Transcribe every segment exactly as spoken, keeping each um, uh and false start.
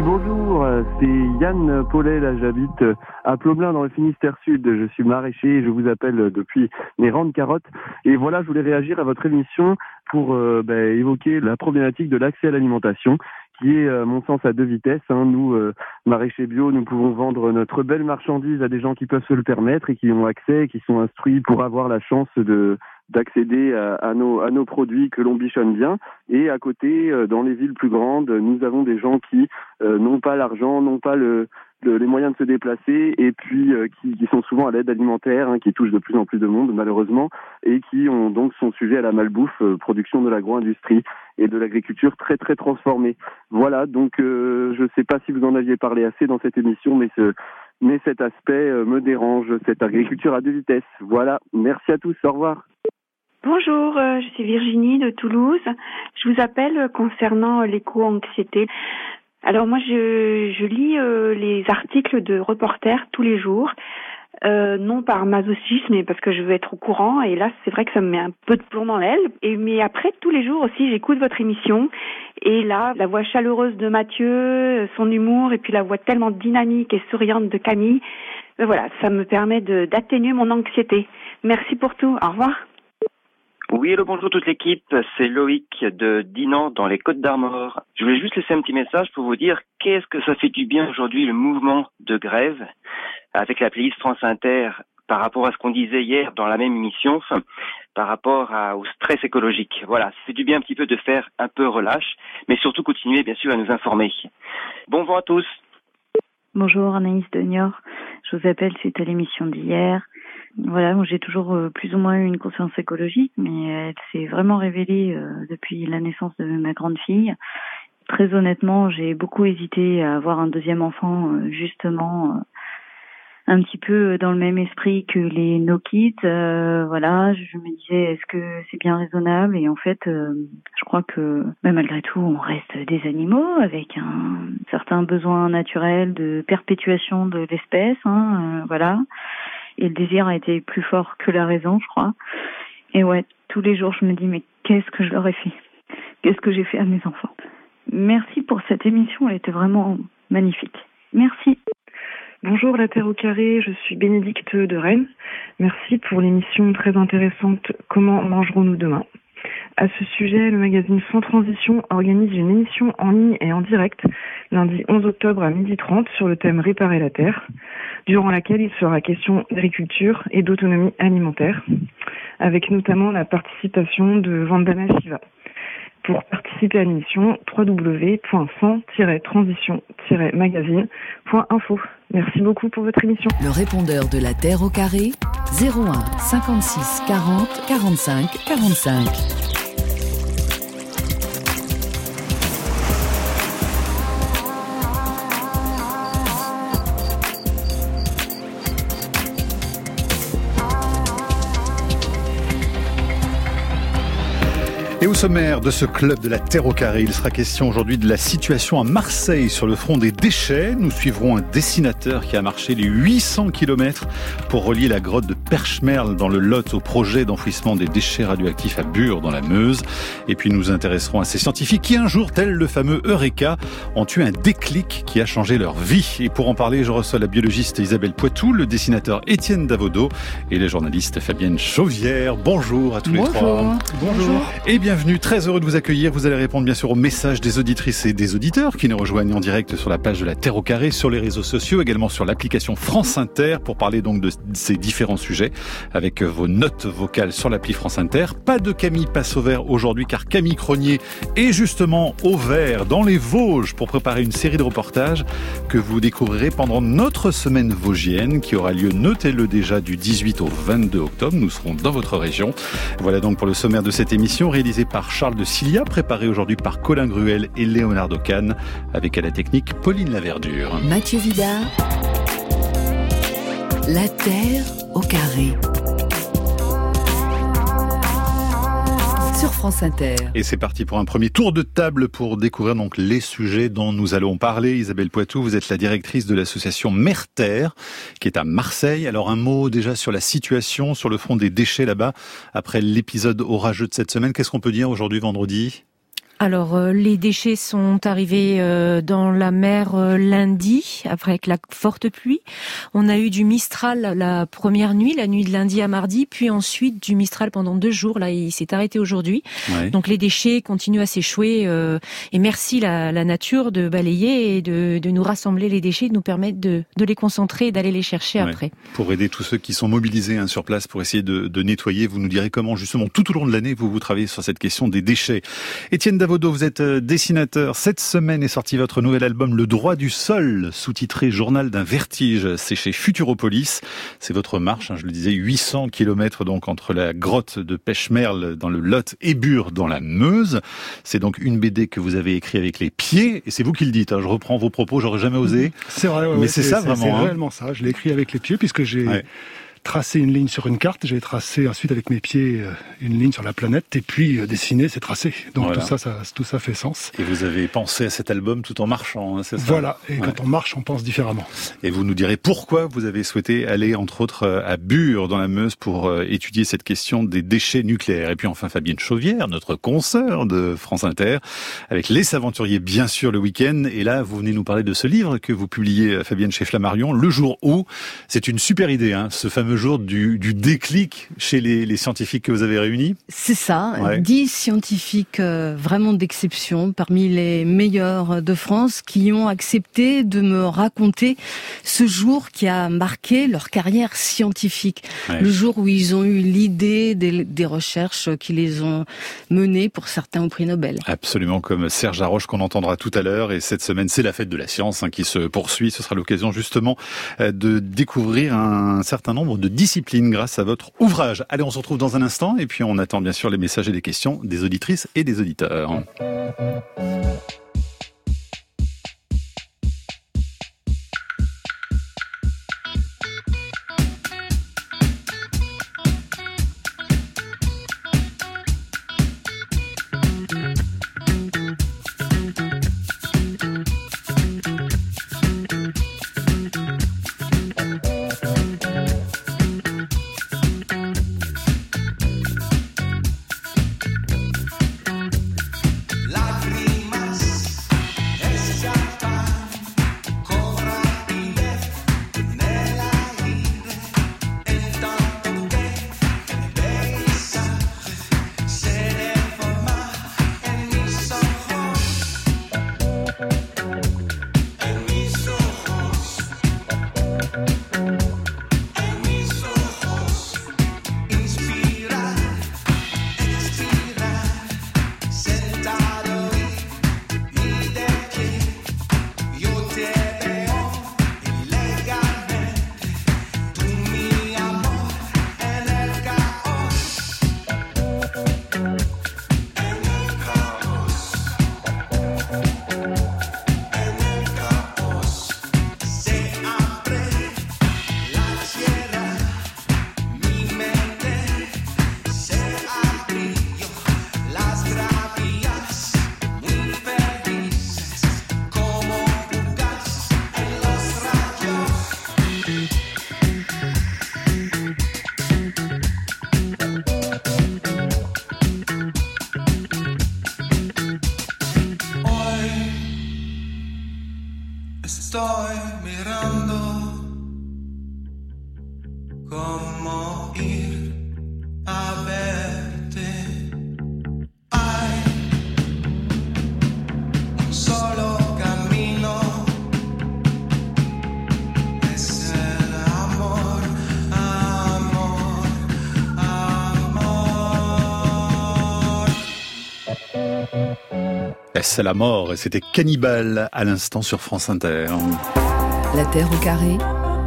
bonjour, c'est Yann Paulet, là j'habite à Ploblin dans le Finistère Sud, je suis maraîcher et je vous appelle depuis mes rangs de carottes. Et voilà, je voulais réagir à votre émission pour euh, bah, évoquer la problématique de l'accès à l'alimentation, qui est, à mon sens, à deux vitesses. Hein. Nous, euh, maraîchers bio, nous pouvons vendre notre belle marchandise à des gens qui peuvent se le permettre et qui ont accès, qui sont instruits pour avoir la chance de d'accéder à, à, nos, à nos produits que l'on bichonne bien. Et à côté, euh, dans les villes plus grandes, nous avons des gens qui euh, n'ont pas l'argent, n'ont pas le, le, les moyens de se déplacer et puis euh, qui, qui sont souvent à l'aide alimentaire, hein, qui touche de plus en plus de monde malheureusement, et qui ont donc sont sujets à la malbouffe, euh, production de l'agro-industrie et de l'agriculture très très transformée. Voilà, donc euh, je ne sais pas si vous en aviez parlé assez dans cette émission, mais ce mais cet aspect euh, me dérange, cette agriculture à deux vitesses. Voilà, merci à tous, au revoir. Bonjour, euh, je suis Virginie de Toulouse. Je vous appelle concernant l'éco-anxiété. Alors moi, je, je lis euh, les articles de reporters tous les jours, euh, non par masochisme, mais parce que je veux être au courant. Et là, c'est vrai que ça me met un peu de plomb dans l'aile. Et mais après, tous les jours aussi, j'écoute votre émission. Et là, la voix chaleureuse de Mathieu, son humour, et puis la voix tellement dynamique et souriante de Camille. Ben voilà, ça me permet de, d'atténuer mon anxiété. Merci pour tout. Au revoir. Oui, hello, bonjour toute l'équipe, c'est Loïc de Dinan dans les Côtes-d'Armor. Je voulais juste laisser un petit message pour vous dire qu'est-ce que ça fait du bien aujourd'hui le mouvement de grève avec la playlist France Inter par rapport à ce qu'on disait hier dans la même émission, enfin, par rapport à, au stress écologique. Voilà, ça fait du bien un petit peu de faire un peu relâche, mais surtout continuer bien sûr à nous informer. Bon vent à tous. Bonjour Anaïs de Niort, je vous appelle suite à l'émission d'hier. Voilà, moi j'ai toujours euh, plus ou moins eu une conscience écologique, mais elle s'est vraiment révélée euh, depuis la naissance de ma grande fille. Très honnêtement, j'ai beaucoup hésité à avoir un deuxième enfant, euh, justement, euh, un petit peu dans le même esprit que les no kids. Euh, voilà, je me disais, est-ce que c'est bien raisonnable ? Et en fait, euh, je crois que mais malgré tout, on reste des animaux avec un certain besoin naturel de perpétuation de l'espèce. Hein, euh, voilà. Et le désir a été plus fort que la raison, je crois. Et ouais, tous les jours, je me dis, mais qu'est-ce que je leur ai fait ? Qu'est-ce que j'ai fait à mes enfants ? Merci pour cette émission, elle était vraiment magnifique. Merci. Bonjour la Terre au carré, je suis Bénédicte de Rennes. Merci pour l'émission très intéressante « Comment mangerons-nous demain ?» À ce sujet, le magazine Sans Transition organise une émission en ligne et en direct lundi onze octobre à midi trente sur le thème « Réparer la Terre », durant laquelle il sera question d'agriculture et d'autonomie alimentaire, avec notamment la participation de Vandana Shiva. Pour participer à l'émission, w w w point sans tiret transition tiret magazine point info. Merci beaucoup pour votre émission. Le répondeur de la Terre au carré, zéro un cinquante-six quarante quarante-cinq quarante-cinq. Et au sommaire de ce club de la Terre au carré, il sera question aujourd'hui de la situation à Marseille sur le front des déchets. Nous suivrons un dessinateur qui a marché les huit cents kilomètres pour relier la grotte de Perchemerle dans le Lot au projet d'enfouissement des déchets radioactifs à Bure dans la Meuse. Et puis nous intéresserons à ces scientifiques qui un jour, tel le fameux Eureka, ont eu un déclic qui a changé leur vie. Et pour en parler, je reçois la biologiste Isabelle Poitou, le dessinateur Étienne Davodo et la journaliste Fabienne Chauvière. Bonjour à tous Bonjour. les trois. Bonjour. Et bienvenue, très heureux de vous accueillir. Vous allez répondre bien sûr aux messages des auditrices et des auditeurs qui nous rejoignent en direct sur la page de la Terre au carré, sur les réseaux sociaux, également sur l'application France Inter pour parler donc de ces différents sujets avec vos notes vocales sur l'appli France Inter. Pas de Camille Passe au vert aujourd'hui car Camille Cronier est justement au vert dans les Vosges pour préparer une série de reportages que vous découvrirez pendant notre semaine vosgienne qui aura lieu, notez-le déjà, du dix-huit au vingt-deux octobre. Nous serons dans votre région. Voilà donc pour le sommaire de cette émission réalisée par Charles de Cilia, préparée aujourd'hui par Colin Gruel et Léonard Kahn, avec à la technique Pauline Laverdure. Mathieu Vidard, la Terre au carré. Sur France Inter. Et c'est parti pour un premier tour de table pour découvrir donc les sujets dont nous allons parler. Isabelle Poitou, vous êtes la directrice de l'association Mer-Terre, qui est à Marseille. Alors un mot déjà sur la situation sur le front des déchets là-bas, après l'épisode orageux de cette semaine. Qu'est-ce qu'on peut dire aujourd'hui, vendredi ? Alors, euh, les déchets sont arrivés euh, dans la mer euh, lundi, avec la forte pluie. On a eu du Mistral la première nuit, la nuit de lundi à mardi, puis ensuite du Mistral pendant deux jours. Là, il s'est arrêté aujourd'hui. Ouais. Donc, les déchets continuent à s'échouer. Euh, et merci la, la nature de balayer et de, de nous rassembler les déchets, de nous permettre de, de les concentrer et d'aller les chercher ouais. après. Pour aider tous ceux qui sont mobilisés hein, sur place pour essayer de, de nettoyer, vous nous direz comment, justement, tout au long de l'année, vous vous travaillez sur cette question des déchets. Étienne Davodo, vous êtes dessinateur. Cette semaine est sorti votre nouvel album Le droit du sol, sous-titré Journal d'un vertige. C'est chez Futuropolis. C'est votre marche, hein, je le disais, huit cents kilomètres donc entre la grotte de Pêche-Merle dans le Lot et Bure dans la Meuse. C'est donc une B D que vous avez écrite avec les pieds. Et c'est vous qui le dites. Hein, je reprends vos propos, j'aurais jamais osé. C'est vrai, ouais, mais ouais, c'est, c'est ça c'est, vraiment. C'est hein. réellement ça. Je l'ai écrit avec les pieds puisque j'ai... Ouais. Tracer une ligne sur une carte, j'ai tracé ensuite avec mes pieds une ligne sur la planète et puis dessiner, c'est tracer. Donc voilà. tout ça, ça, tout ça fait sens. Et vous avez pensé à cet album tout en marchant, hein, c'est ça ? Voilà. Et ouais. quand on marche, on pense différemment. Et vous nous direz pourquoi vous avez souhaité aller entre autres à Bure dans la Meuse pour étudier cette question des déchets nucléaires. Et puis enfin Fabienne Chauvière, notre consoeur de France Inter, avec Les Aventuriers bien sûr le week-end. Et là, vous venez nous parler de ce livre que vous publiez, Fabienne, chez Flammarion, Le jour où. C'est une super idée, hein, ce fameux jour du, du déclic chez les, les scientifiques que vous avez réunis. C'est ça, ouais. dix scientifiques euh, vraiment d'exception, parmi les meilleurs de France, qui ont accepté de me raconter ce jour qui a marqué leur carrière scientifique. Ouais. Le jour où ils ont eu l'idée des, des recherches qui les ont menées pour certains au prix Nobel. Absolument, comme Serge Haroche qu'on entendra tout à l'heure. Et cette semaine, c'est la fête de la science hein, qui se poursuit. Ce sera l'occasion justement de découvrir un certain nombre de disciplines grâce à votre ouvrage. Allez, on se retrouve dans un instant et puis on attend bien sûr les messages et les questions des auditrices et des auditeurs. Estoy mirando cómo ir a verte. Hay un solo camino, es el amor, amor, amor. C'est la mort et c'était Cannibal à l'instant sur France Inter. La Terre au carré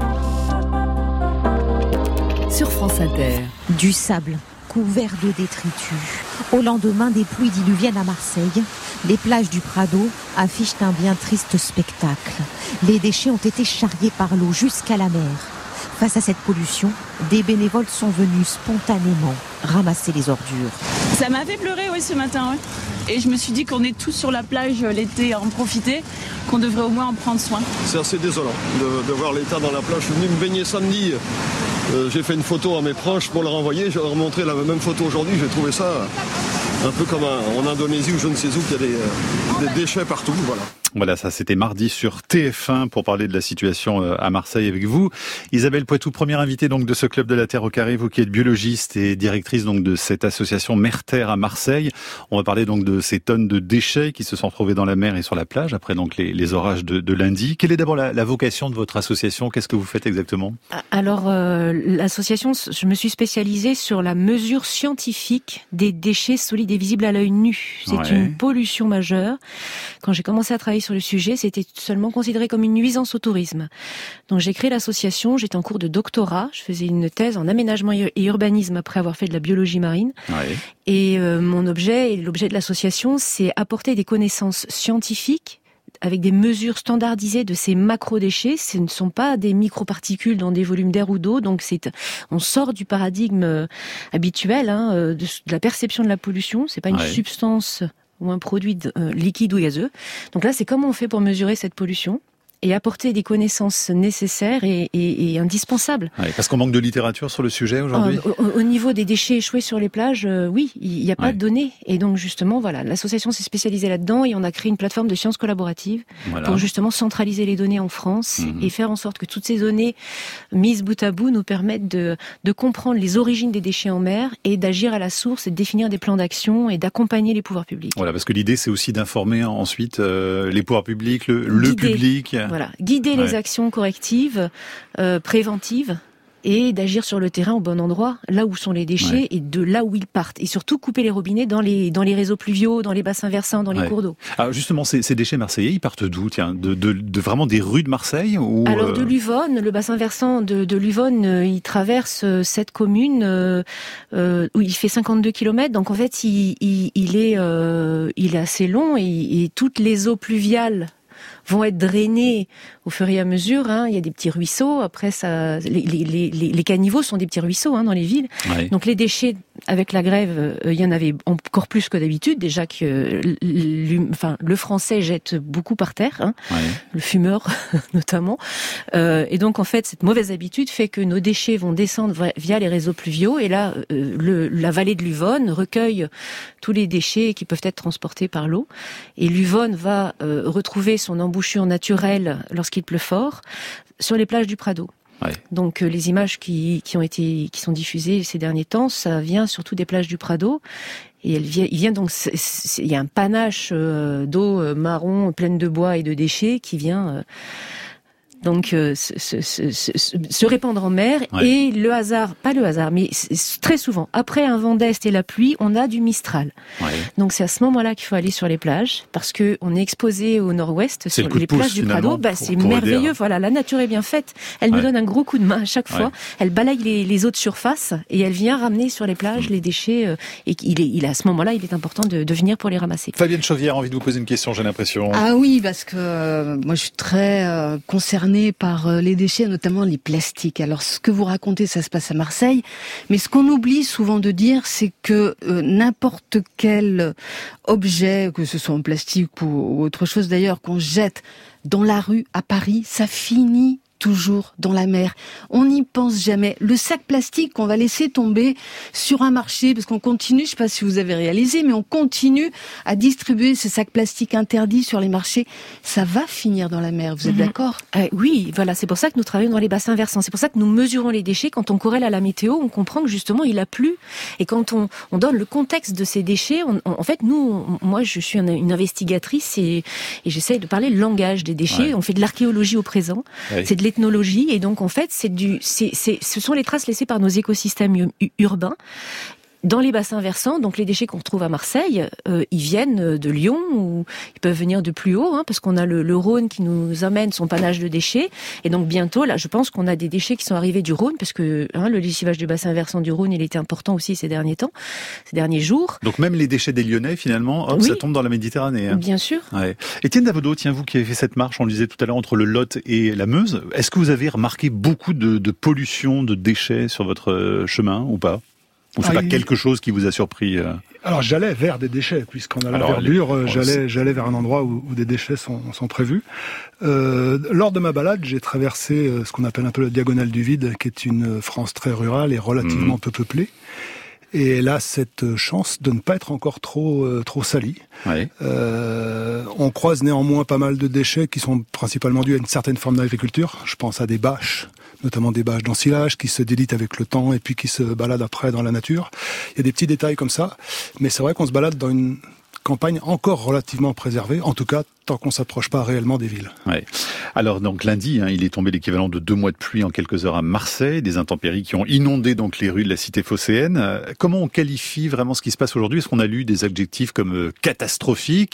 sur France Inter. Du sable couvert de détritus. Au lendemain des pluies diluviennes à Marseille, les plages du Prado affichent un bien triste spectacle. Les déchets ont été charriés par l'eau jusqu'à la mer. Face à cette pollution, des bénévoles sont venus spontanément ramasser les ordures. Ça m'a fait pleurer oui, ce matin. Ouais. Et je me suis dit qu'on est tous sur la plage l'été à en profiter, qu'on devrait au moins en prendre soin. C'est assez désolant de, de voir l'état dans la plage. Je suis venu me baigner samedi. Euh, j'ai fait une photo à mes proches pour leur envoyer. Je vais leur montrer la même photo aujourd'hui. J'ai trouvé ça un peu comme un, en Indonésie ou je ne sais où, qu'il y a des, euh, des déchets partout, voilà. Voilà, ça c'était mardi sur T F un pour parler de la situation à Marseille avec vous. Isabelle Poitou, première invitée donc de ce club de la Terre au carré, vous qui êtes biologiste et directrice donc de cette association Mer-Terre à Marseille. On va parler donc de ces tonnes de déchets qui se sont retrouvés dans la mer et sur la plage après donc les, les orages de, de lundi. Quelle est d'abord la, la vocation de votre association? Qu'est-ce que vous faites exactement? Alors euh, l'association, je me suis spécialisée sur la mesure scientifique des déchets solides et visibles à l'œil nu. C'est ouais. une pollution majeure. Quand j'ai commencé à travailler sur le sujet, c'était seulement considéré comme une nuisance au tourisme. Donc j'ai créé l'association, j'étais en cours de doctorat, je faisais une thèse en aménagement et urbanisme après avoir fait de la biologie marine. Ouais. Et euh, mon objet, et l'objet de l'association, c'est apporter des connaissances scientifiques avec des mesures standardisées de ces macro-déchets. Ce ne sont pas des microparticules dans des volumes d'air ou d'eau, donc c'est, on sort du paradigme euh, habituel hein, de, de la perception de la pollution. C'est pas une ouais. substance ou un produit euh, liquide ou gazeux. Donc là, c'est comment on fait pour mesurer cette pollution et apporter des connaissances nécessaires et, et, et indispensables. Ouais, parce qu'on manque de littérature sur le sujet aujourd'hui. Euh, au, au niveau des déchets échoués sur les plages, euh, oui, il n'y a pas ouais. de données. Et donc justement, voilà, l'association s'est spécialisée là-dedans et on a créé une plateforme de sciences collaboratives voilà. pour justement centraliser les données en France mmh. et faire en sorte que toutes ces données mises bout à bout nous permettent de, de comprendre les origines des déchets en mer et d'agir à la source et de définir des plans d'action et d'accompagner les pouvoirs publics. Voilà, parce que l'idée c'est aussi d'informer ensuite euh, les pouvoirs publics, le, le public. Voilà, guider ouais. les actions correctives, euh, préventives, et d'agir sur le terrain au bon endroit, là où sont les déchets ouais. et de là où ils partent. Et surtout couper les robinets dans les dans les réseaux pluviaux, dans les bassins versants, dans les ouais. cours d'eau. Alors justement, ces, ces déchets marseillais, ils partent d'où? Tiens, de, de, de vraiment des rues de Marseille ou Alors de l'Uvonne, le bassin versant de, de l'Uvonne, euh, il traverse euh, cette commune euh, euh, où il fait cinquante-deux kilomètres. Donc en fait, il, il, il est euh, il est assez long et, et toutes les eaux pluviales vont être drainées au fur et à mesure. Hein. Il y a des petits ruisseaux. Après, ça, les, les, les, les caniveaux sont des petits ruisseaux hein, dans les villes. Ouais. Donc les déchets, avec la grève, euh, il y en avait encore plus que d'habitude. Déjà que euh, enfin, le français jette beaucoup par terre, hein. ouais. le fumeur notamment. Euh, et donc en fait, cette mauvaise habitude fait que nos déchets vont descendre via les réseaux pluviaux. Et là, euh, le, la vallée de l'Uvonne recueille tous les déchets qui peuvent être transportés par l'eau. Et l'Uvonne va euh, retrouver son embouchure naturelle lorsqu'il pleut fort sur les plages du Prado. Ouais. Donc euh, les images qui, qui ont été qui sont diffusées ces derniers temps, ça vient surtout des plages du Prado. Et elle vient, il vient donc, il y a un panache euh, d'eau euh, marron pleine de bois et de déchets qui vient euh, donc euh, se, se, se, se répandre en mer. Ouais. Et le hasard, pas le hasard, mais très souvent, après un vent d'est et la pluie, on a du Mistral. Ouais. Donc c'est à ce moment-là qu'il faut aller sur les plages, parce que on est exposé au nord-ouest, c'est sur les plages du Prado. Bah, c'est pour merveilleux. Aider, hein. Voilà, la nature est bien faite. Elle ouais. nous donne un gros coup de main à chaque fois. Ouais. Elle balaye les, les eaux de surface et elle vient ramener sur les plages mmh. les déchets. Euh, et il est, il est à ce moment-là, il est important de, de venir pour les ramasser. Fabienne Chauvière, envie de vous poser une question, j'ai l'impression. Ah oui, parce que euh, moi je suis très euh, concernée par les déchets, notamment les plastiques. Alors, ce que vous racontez, ça se passe à Marseille, mais ce qu'on oublie souvent de dire, c'est que euh, n'importe quel objet, que ce soit en plastique ou, ou autre chose d'ailleurs, qu'on jette dans la rue à Paris, ça finit toujours dans la mer. On n'y pense jamais. Le sac plastique qu'on va laisser tomber sur un marché, parce qu'on continue, je ne sais pas si vous avez réalisé, mais on continue à distribuer ces sacs plastiques interdits sur les marchés. Ça va finir dans la mer, vous êtes mmh. d'accord ? euh, Oui, voilà, c'est pour ça que nous travaillons dans les bassins versants. C'est pour ça que nous mesurons les déchets. Quand on corrèle à la météo, on comprend que justement, il a plu. Et quand on, on donne le contexte de ces déchets, on, on, en fait, nous, on, moi, je suis une, une investigatrice et, et j'essaye de parler le langage des déchets. Ouais. On fait de l'archéologie au présent. Ouais. C'est de l'ethnologie, et donc en fait c'est du c'est c'est ce sont les traces laissées par nos écosystèmes u- urbains dans les bassins versants. Donc les déchets qu'on retrouve à Marseille, euh, ils viennent de Lyon ou ils peuvent venir de plus haut, hein, parce qu'on a le, le Rhône qui nous amène son panache de déchets. Et donc bientôt, là, je pense qu'on a des déchets qui sont arrivés du Rhône, parce que hein, le lessivage du bassin versant du Rhône, il était important aussi ces derniers temps, ces derniers jours. Donc même les déchets des Lyonnais, finalement, hop, oui, ça tombe dans la Méditerranée. Hein. Bien sûr. Ouais. Étienne Davodo, tiens, vous qui avez fait cette marche, on le disait tout à l'heure, entre le Lot et la Meuse, est-ce que vous avez remarqué beaucoup de, de pollution, de déchets sur votre chemin ou pas ? Ou c'est ah, pas il... quelque chose qui vous a surpris euh... Alors j'allais vers des déchets, puisqu'on a la Alors, verdure, les... j'allais, j'allais vers un endroit où, où des déchets sont, sont prévus. Euh, lors de ma balade, j'ai traversé ce qu'on appelle un peu la diagonale du vide, qui est une France très rurale et relativement mmh. peu peuplée. Et elle a cette chance de ne pas être encore trop euh, trop salie. Ouais. Euh, on croise néanmoins pas mal de déchets qui sont principalement dus à une certaine forme d'agriculture. Je pense à des bâches, notamment des bâches d'ensilage qui se délitent avec le temps et puis qui se baladent après dans la nature. Il y a des petits détails comme ça, mais c'est vrai qu'on se balade dans une campagne encore relativement préservée, en tout cas tant qu'on s'approche pas réellement des villes. Ouais. Alors donc lundi, hein, il est tombé l'équivalent de deux mois de pluie en quelques heures à Marseille, des intempéries qui ont inondé donc les rues de la cité phocéenne. Euh, comment on qualifie vraiment ce qui se passe aujourd'hui ? Est-ce qu'on a lu des adjectifs comme euh, catastrophique ?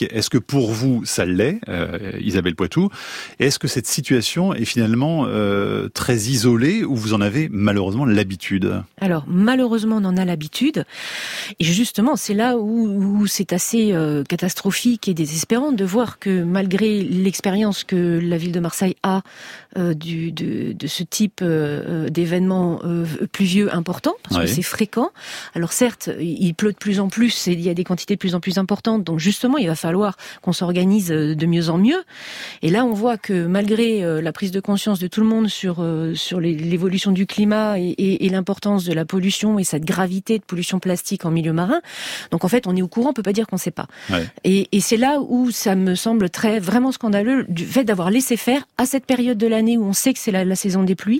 Est-ce que pour vous ça l'est, euh, Isabelle Poitou ? Et est-ce que cette situation est finalement euh, très isolée ou vous en avez malheureusement l'habitude ? Alors malheureusement on en a l'habitude et justement c'est là où, où c'est assez euh, catastrophique et désespérant de voir que malgré l'expérience que la ville de Marseille a euh, du, de, de ce type euh, d'événements euh, pluvieux importants, parce ouais. que c'est fréquent. Alors certes, il pleut de plus en plus et il y a des quantités de plus en plus importantes, donc justement, il va falloir qu'on s'organise de mieux en mieux. Et là, on voit que malgré euh, la prise de conscience de tout le monde sur, euh, sur les, l'évolution du climat et, et, et l'importance de la pollution et cette gravité de pollution plastique en milieu marin, donc en fait, on est au courant, on peut pas dire qu'on sait pas. Ouais. Et, et c'est là où ça me semble très vraiment scandaleux du fait d'avoir laissé faire à cette période de l'année où on sait que c'est la, la saison des pluies,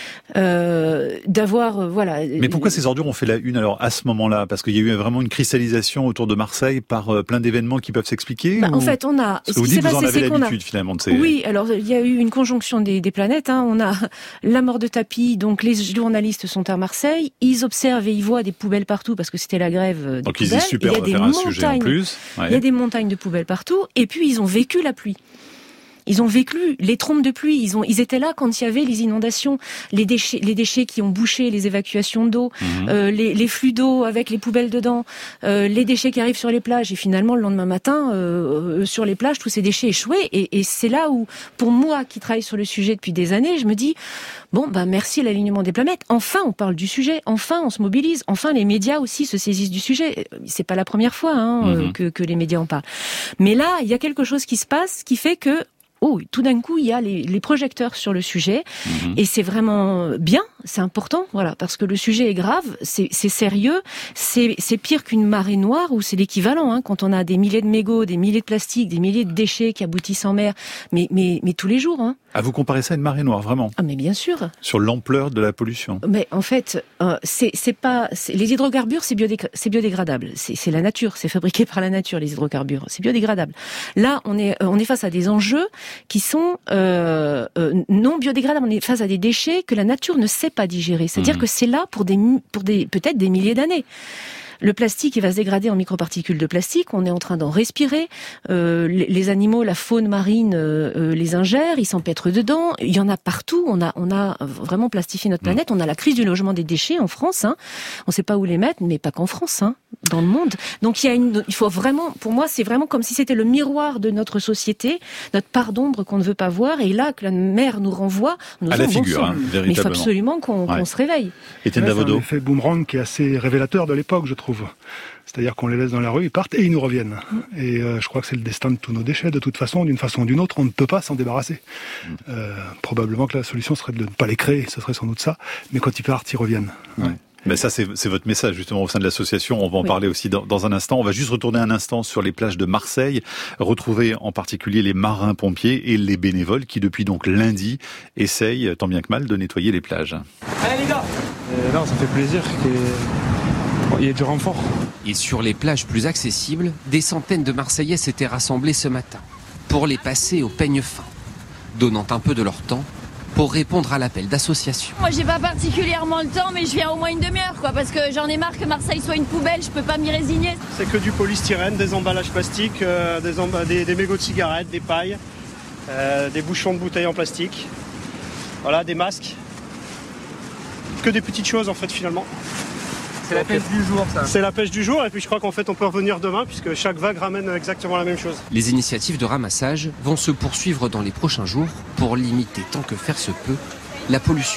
euh, d'avoir euh, voilà. Mais pourquoi ces ordures ont fait la une alors à ce moment-là ? Parce qu'il y a eu vraiment une cristallisation autour de Marseille par euh, plein d'événements qui peuvent s'expliquer. Bah, ou... En fait, on a. Parce que vous dites que vous en avez l'habitude a... finalement de ces. Oui, alors il y a eu une conjonction des, des planètes. Hein. On a la mort de tapis, donc les journalistes sont à Marseille, ils observent et ils voient des poubelles partout parce que c'était la grève des donc poubelles. Ils disent super, il y a on va des faire montagnes, un sujet en plus. Ouais. Il y a des montagnes de poubelles partout, et puis ils ont vécu la pluie. Ils ont vécu les trompes de pluie. Ils ont, ils étaient là quand il y avait les inondations, les déchets, les déchets qui ont bouché les évacuations d'eau, mmh. euh, les, les flux d'eau avec les poubelles dedans, euh, les déchets qui arrivent sur les plages. Et finalement, le lendemain matin, euh, sur les plages, tous ces déchets échoués. Et, et c'est là où, pour moi, qui travaille sur le sujet depuis des années, je me dis bon, bah merci l'alignement des planètes. Enfin, on parle du sujet. Enfin, on se mobilise. Enfin, les médias aussi se saisissent du sujet. C'est pas la première fois hein, mmh. que, que les médias en parlent. Mais là, il y a quelque chose qui se passe qui fait que oh, tout d'un coup, il y a les, les projecteurs sur le sujet, mmh. et c'est vraiment bien, c'est important, voilà, parce que le sujet est grave, c'est, c'est sérieux, c'est, c'est pire qu'une marée noire, ou c'est l'équivalent, hein, quand on a des milliers de mégots, des milliers de plastiques, des milliers de déchets qui aboutissent en mer, mais, mais, mais tous les jours, hein. Ah, vous comparez ça à une marée noire, vraiment ? Ah, mais bien sûr. Sur l'ampleur de la pollution. Mais en fait, euh, c'est, c'est pas, c'est, les hydrocarbures, c'est, biodégra- c'est biodégradable. C'est, c'est la nature, c'est fabriqué par la nature, les hydrocarbures. C'est biodégradable. Là, on est, on est face à des enjeux qui sont euh, euh, non biodégradables. On est face à des déchets que la nature ne sait pas digérer. C'est-à-dire mmh. que c'est là pour des, pour des, peut-être des milliers d'années. Le plastique, il va se dégrader en microparticules de plastique. On est en train d'en respirer. Euh, les, les animaux, la faune marine, euh, les ingèrent. Ils s'empêtrent dedans. Il y en a partout. On a, on a vraiment plastifié notre planète. On a la crise du logement des déchets en France. Hein. On ne sait pas où les mettre, mais pas qu'en France, hein, dans le monde. Donc il y a une, il faut vraiment, pour moi, c'est vraiment comme si c'était le miroir de notre société, notre part d'ombre qu'on ne veut pas voir. Et là, que la mer nous renvoie, nous à la figure, hein, véritablement. Mais il faut absolument qu'on, ouais. qu'on se réveille. Étienne Davodo. C'est un effet boomerang qui est assez révélateur de l'époque, je trouve. C'est-à-dire qu'on les laisse dans la rue, ils partent et ils nous reviennent. Et euh, je crois que c'est le destin de tous nos déchets. De toute façon, d'une façon ou d'une autre, on ne peut pas s'en débarrasser. Euh, probablement que la solution serait de ne pas les créer, ce serait sans doute ça. Mais quand ils partent, ils reviennent. Ouais. Mais ça, c'est, c'est votre message, justement, au sein de l'association. On va en oui. parler aussi dans, dans un instant. On va juste retourner un instant sur les plages de Marseille, retrouver en particulier les marins-pompiers et les bénévoles qui, depuis donc lundi, essayent, tant bien que mal, de nettoyer les plages. Allez, les gars! Et là, ça fait plaisir qu'il y ait du renfort. Et sur les plages plus accessibles, des centaines de Marseillais s'étaient rassemblés ce matin pour les passer au peigne fin, donnant un peu de leur temps pour répondre à l'appel d'associations. Moi, j'ai pas particulièrement le temps, mais je viens au moins une demi-heure, quoi, parce que j'en ai marre que Marseille soit une poubelle, je peux pas m'y résigner. C'est que du polystyrène, des emballages plastiques, euh, des, emba- des, des mégots de cigarettes, des pailles, euh, des bouchons de bouteilles en plastique, voilà, des masques. Que des petites choses, en fait, finalement. C'est la pêche du jour, ça. C'est la pêche du jour, et puis je crois qu'en fait, on peut revenir demain, puisque chaque vague ramène exactement la même chose. Les initiatives de ramassage vont se poursuivre dans les prochains jours pour limiter tant que faire se peut la pollution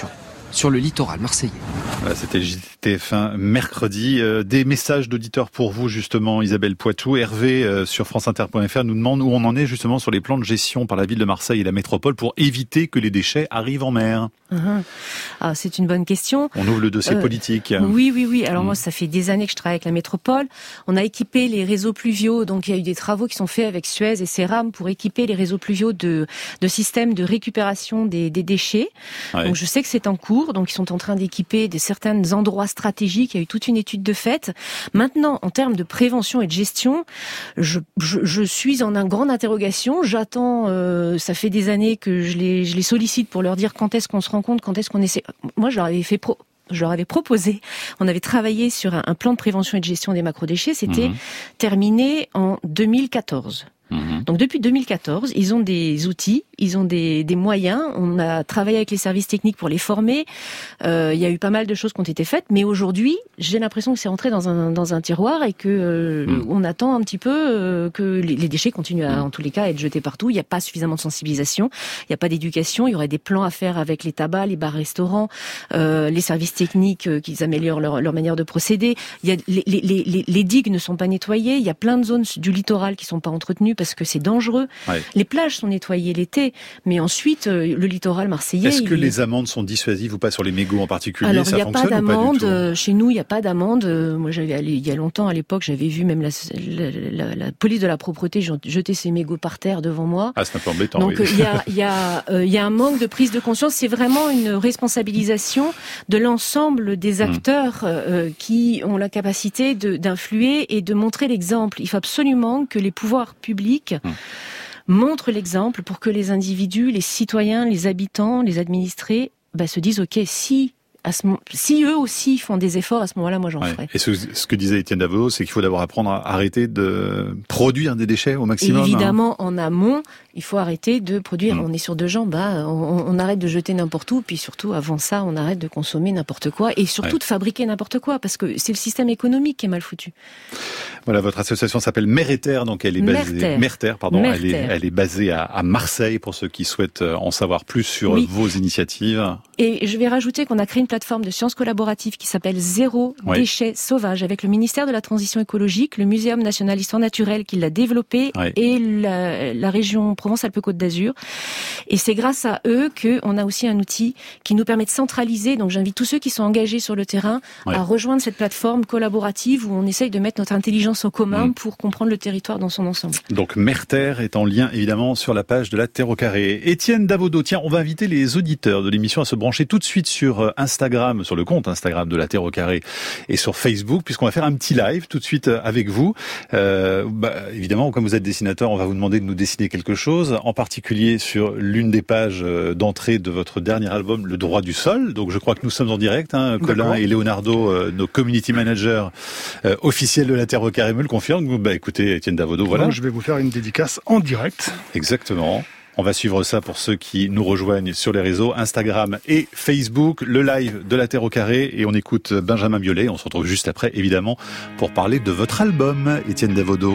sur le littoral marseillais. Voilà, c'était le J T F un mercredi. Euh, des messages d'auditeurs pour vous, justement, Isabelle Poitou. Hervé, euh, sur franceinter point f r, nous demande où on en est, justement, sur les plans de gestion par la ville de Marseille et la métropole pour éviter que les déchets arrivent en mer. Uh-huh. Ah, c'est une bonne question. On ouvre le dossier euh, politique. Oui, oui, oui. Alors mmh. moi, ça fait des années que je travaille avec la métropole. On a équipé les réseaux pluviaux. Donc, il y a eu des travaux qui sont faits avec Suez et Ceram pour équiper les réseaux pluviaux de, de systèmes de récupération des, des déchets. Ouais. Donc, je sais que c'est en cours. Donc, ils sont en train d'équiper des certains endroits stratégiques. Il y a eu toute une étude de fait. Maintenant, en termes de prévention et de gestion, je, je, je suis en une grande interrogation. J'attends, euh, ça fait des années que je les, je les sollicite pour leur dire quand est-ce qu'on se rend compte, quand est-ce qu'on essaie. Moi, je leur avais fait pro... je leur avais proposé, on avait travaillé sur un, un plan de prévention et de gestion des macrodéchets, c'était mmh. terminé en deux mille quatorze. Mmh. Donc depuis deux mille quatorze, ils ont des outils, ils ont des, des moyens. On a travaillé avec les services techniques pour les former. Euh, il y a eu pas mal de choses qui ont été faites, mais aujourd'hui, j'ai l'impression que c'est rentré dans un dans un tiroir et que euh, mmh. on attend un petit peu euh, que les, les déchets continuent à, mmh. en tous les cas, à être jetés partout. Il n'y a pas suffisamment de sensibilisation, il n'y a pas d'éducation. Il y aurait des plans à faire avec les tabacs, les bars-restaurants, euh, les services techniques euh, qui améliorent leur, leur manière de procéder. Il y a les, les, les, les digues ne sont pas nettoyées. Il y a plein de zones du littoral qui sont pas entretenues parce que c'est dangereux. Ouais. Les plages sont nettoyées l'été, mais ensuite, euh, le littoral marseillais... Est-ce que il... les amendes sont dissuasives ou pas sur les mégots en particulier? Alors, ça il n'y a pas d'amende. Chez nous, il n'y a pas d'amende. Moi, j'avais allé, il y a longtemps, à l'époque, j'avais vu même la, la, la, la police de la propreté jeter ses mégots par terre devant moi. Ah, c'est un peu embêtant, Donc, oui. il y a, il y a, euh, il y a un manque de prise de conscience. C'est vraiment une responsabilisation de l'ensemble des acteurs euh, qui ont la capacité de, d'influer et de montrer l'exemple. Il faut absolument que les pouvoirs publics hum. montrent l'exemple pour que les individus, les citoyens, les habitants, les administrés bah, se disent « Ok, si... » À ce moment, si eux aussi font des efforts, à ce moment-là, moi j'en ouais. ferai. Et ce, ce que disait Étienne Davodo, c'est qu'il faut d'abord apprendre à arrêter de produire des déchets au maximum. Et évidemment, hein. En amont, il faut arrêter de produire. Mmh. On est sur deux jambes, hein. on, on arrête de jeter n'importe où, puis surtout, avant ça, on arrête de consommer n'importe quoi, et surtout ouais. de fabriquer n'importe quoi, parce que c'est le système économique qui est mal foutu. Voilà, votre association s'appelle Merterre, donc elle est basée... Merterre. Merterre, pardon, Merterre. Elle, est, elle est basée à, à Marseille, pour ceux qui souhaitent en savoir plus sur oui. vos initiatives. Et je vais rajouter qu'on a créé une plateforme de sciences collaborative qui s'appelle Zéro oui. déchet sauvage avec le ministère de la Transition écologique, le Muséum national d'histoire naturelle qui l'a développé oui. et la, la région Provence-Alpes-Côte d'Azur. Et c'est grâce à eux qu'on a aussi un outil qui nous permet de centraliser. Donc j'invite tous ceux qui sont engagés sur le terrain oui. à rejoindre cette plateforme collaborative où on essaye de mettre notre intelligence en commun mmh. pour comprendre le territoire dans son ensemble. Donc Merterre est en lien évidemment sur la page de la Terre au carré. Étienne Davodo, tiens, on va inviter les auditeurs de l'émission à se brancher tout de suite sur Instagram, sur le compte Instagram de la Terre au carré et sur Facebook, puisqu'on va faire un petit live tout de suite avec vous. Euh, bah, évidemment, comme vous êtes dessinateur, on va vous demander de nous dessiner quelque chose, en particulier sur l'une des pages d'entrée de votre dernier album, Le droit du sol. Donc je crois que nous sommes en direct, hein, Colin et Leonardo, euh, nos community managers euh, officiels de la Terre au carré me le confirment. Bah écoutez, Étienne Davodo, voilà. Donc, je vais vous faire une dédicace en direct. Exactement. On va suivre ça pour ceux qui nous rejoignent sur les réseaux Instagram et Facebook, le live de la Terre au carré, et on écoute Benjamin Biolay. On se retrouve juste après, évidemment, pour parler de votre album, Étienne Davodo.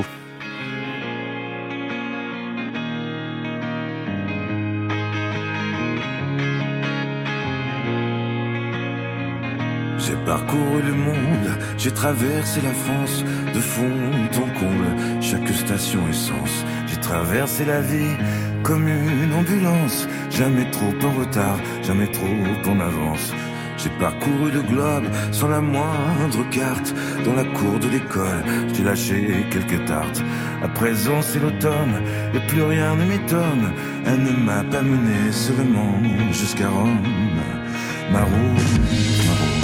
J'ai parcouru le monde, j'ai traversé la France, de fond en comble, chaque station essence. J'ai traversé la vie comme une ambulance, jamais trop en retard, jamais trop en avance. J'ai parcouru le globe sans la moindre carte, dans la cour de l'école, j'ai lâché quelques tartes. À présent c'est l'automne, et plus rien ne m'étonne, elle ne m'a pas mené seulement jusqu'à Rome. Ma route, ma route.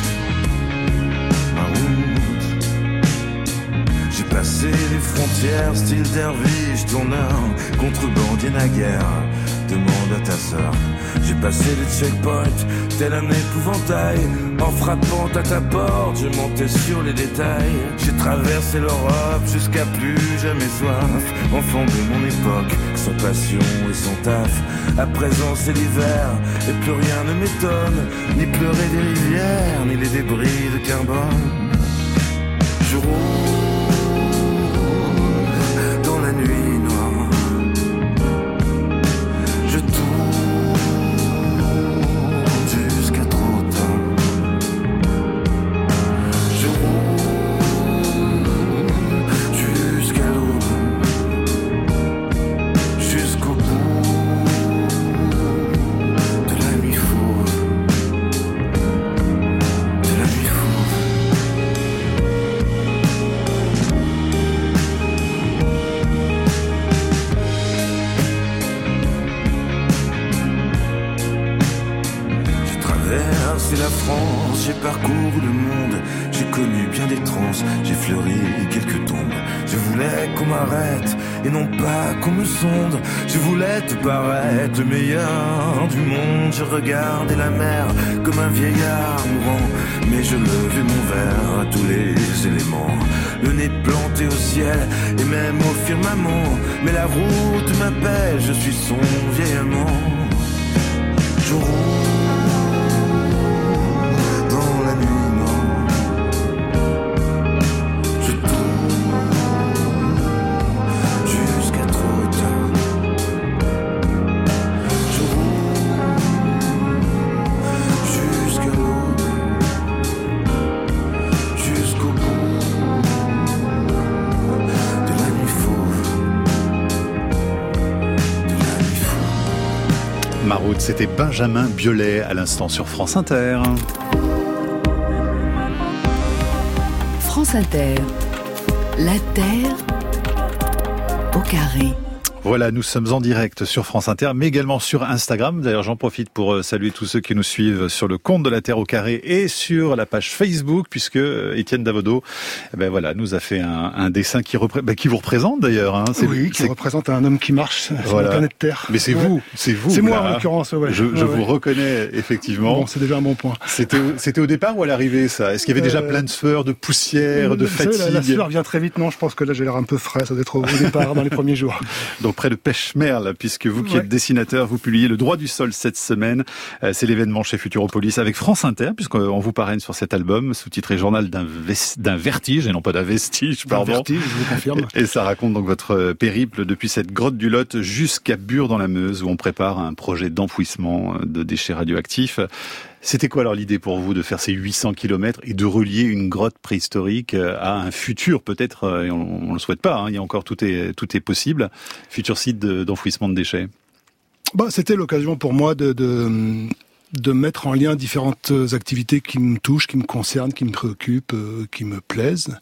J'ai passé les frontières, style derviche, tourneur, contrebandier naguère, demande à ta sœur. J'ai passé les checkpoints, tel un épouvantail, en frappant à ta porte, je montais sur les détails. J'ai traversé l'Europe jusqu'à plus jamais soif, enfant de mon époque, sans passion et sans taf. À présent c'est l'hiver, et plus rien ne m'étonne, ni pleurer des rivières, ni les débris de carbone. Je roule dans la nuit noire, je tourne jusqu'à trop traversé la France, j'ai parcouru le monde, j'ai connu bien des transes, j'ai fleuri quelques tombes. Je voulais qu'on m'arrête et non pas qu'on me sonde. Je voulais te paraître le meilleur du monde. Je regardais la mer comme un vieillard mourant, mais je levais mon verre à tous les éléments. Le nez planté au ciel et même au firmament. Mais la route m'appelle, je suis son vieil amant. Je roule dans la nuit noire, je tourne jusqu'à trop tard. Je roule jusqu'à l'aube, jusqu'au bout de la nuit fauve, de la nuit fauve. Ma route, c'était Benjamin Biolay à l'instant sur France Inter. France Inter, la Terre au carré. Voilà, nous sommes en direct sur France Inter, mais également sur Instagram. D'ailleurs, j'en profite pour saluer tous ceux qui nous suivent sur le compte de la Terre au carré et sur la page Facebook, puisque Étienne Davodo, eh ben voilà, nous a fait un, un dessin qui, repré- ben, qui vous représente d'ailleurs. Hein. C'est, oui, qui c'est... représente un homme qui marche sur voilà. la planète Terre. Mais c'est ouais. vous, c'est vous. C'est moi là. en l'occurrence. Ouais. Je, je ouais, vous ouais. reconnais effectivement. Bon, c'est déjà un bon point. C'était, c'était au départ ou à l'arrivée ça ? Est-ce qu'il y avait déjà euh... plein de sueur, de poussière, euh, de fatigue ? La, la sueur vient très vite. Non, je pense que là j'ai l'air un peu frais. Ça doit être au, au départ dans les premiers jours. Donc près de Pêche-Merle. Puisque vous qui ouais. êtes dessinateur, vous publiez Le Droit du Sol cette semaine. C'est l'événement chez Futuropolis avec France Inter, puisqu'on vous parraine sur cet album, sous-titré Journal d'un, ves- d'un vertige, et non pas d'un vestige, pardon. Un vertige, je vous confirme. Et ça raconte donc votre périple depuis cette grotte du Lot jusqu'à Bure dans la Meuse, où on prépare un projet d'enfouissement de déchets radioactifs. C'était quoi alors l'idée pour vous de faire ces huit cents kilomètres et de relier une grotte préhistorique à un futur peut-être, et on ne le souhaite pas, hein, il y a encore tout est, tout est possible, futur site de, d'enfouissement de déchets? Bah, c'était l'occasion pour moi de, de, de mettre en lien différentes activités qui me touchent, qui me concernent, qui me préoccupent, euh, qui me plaisent.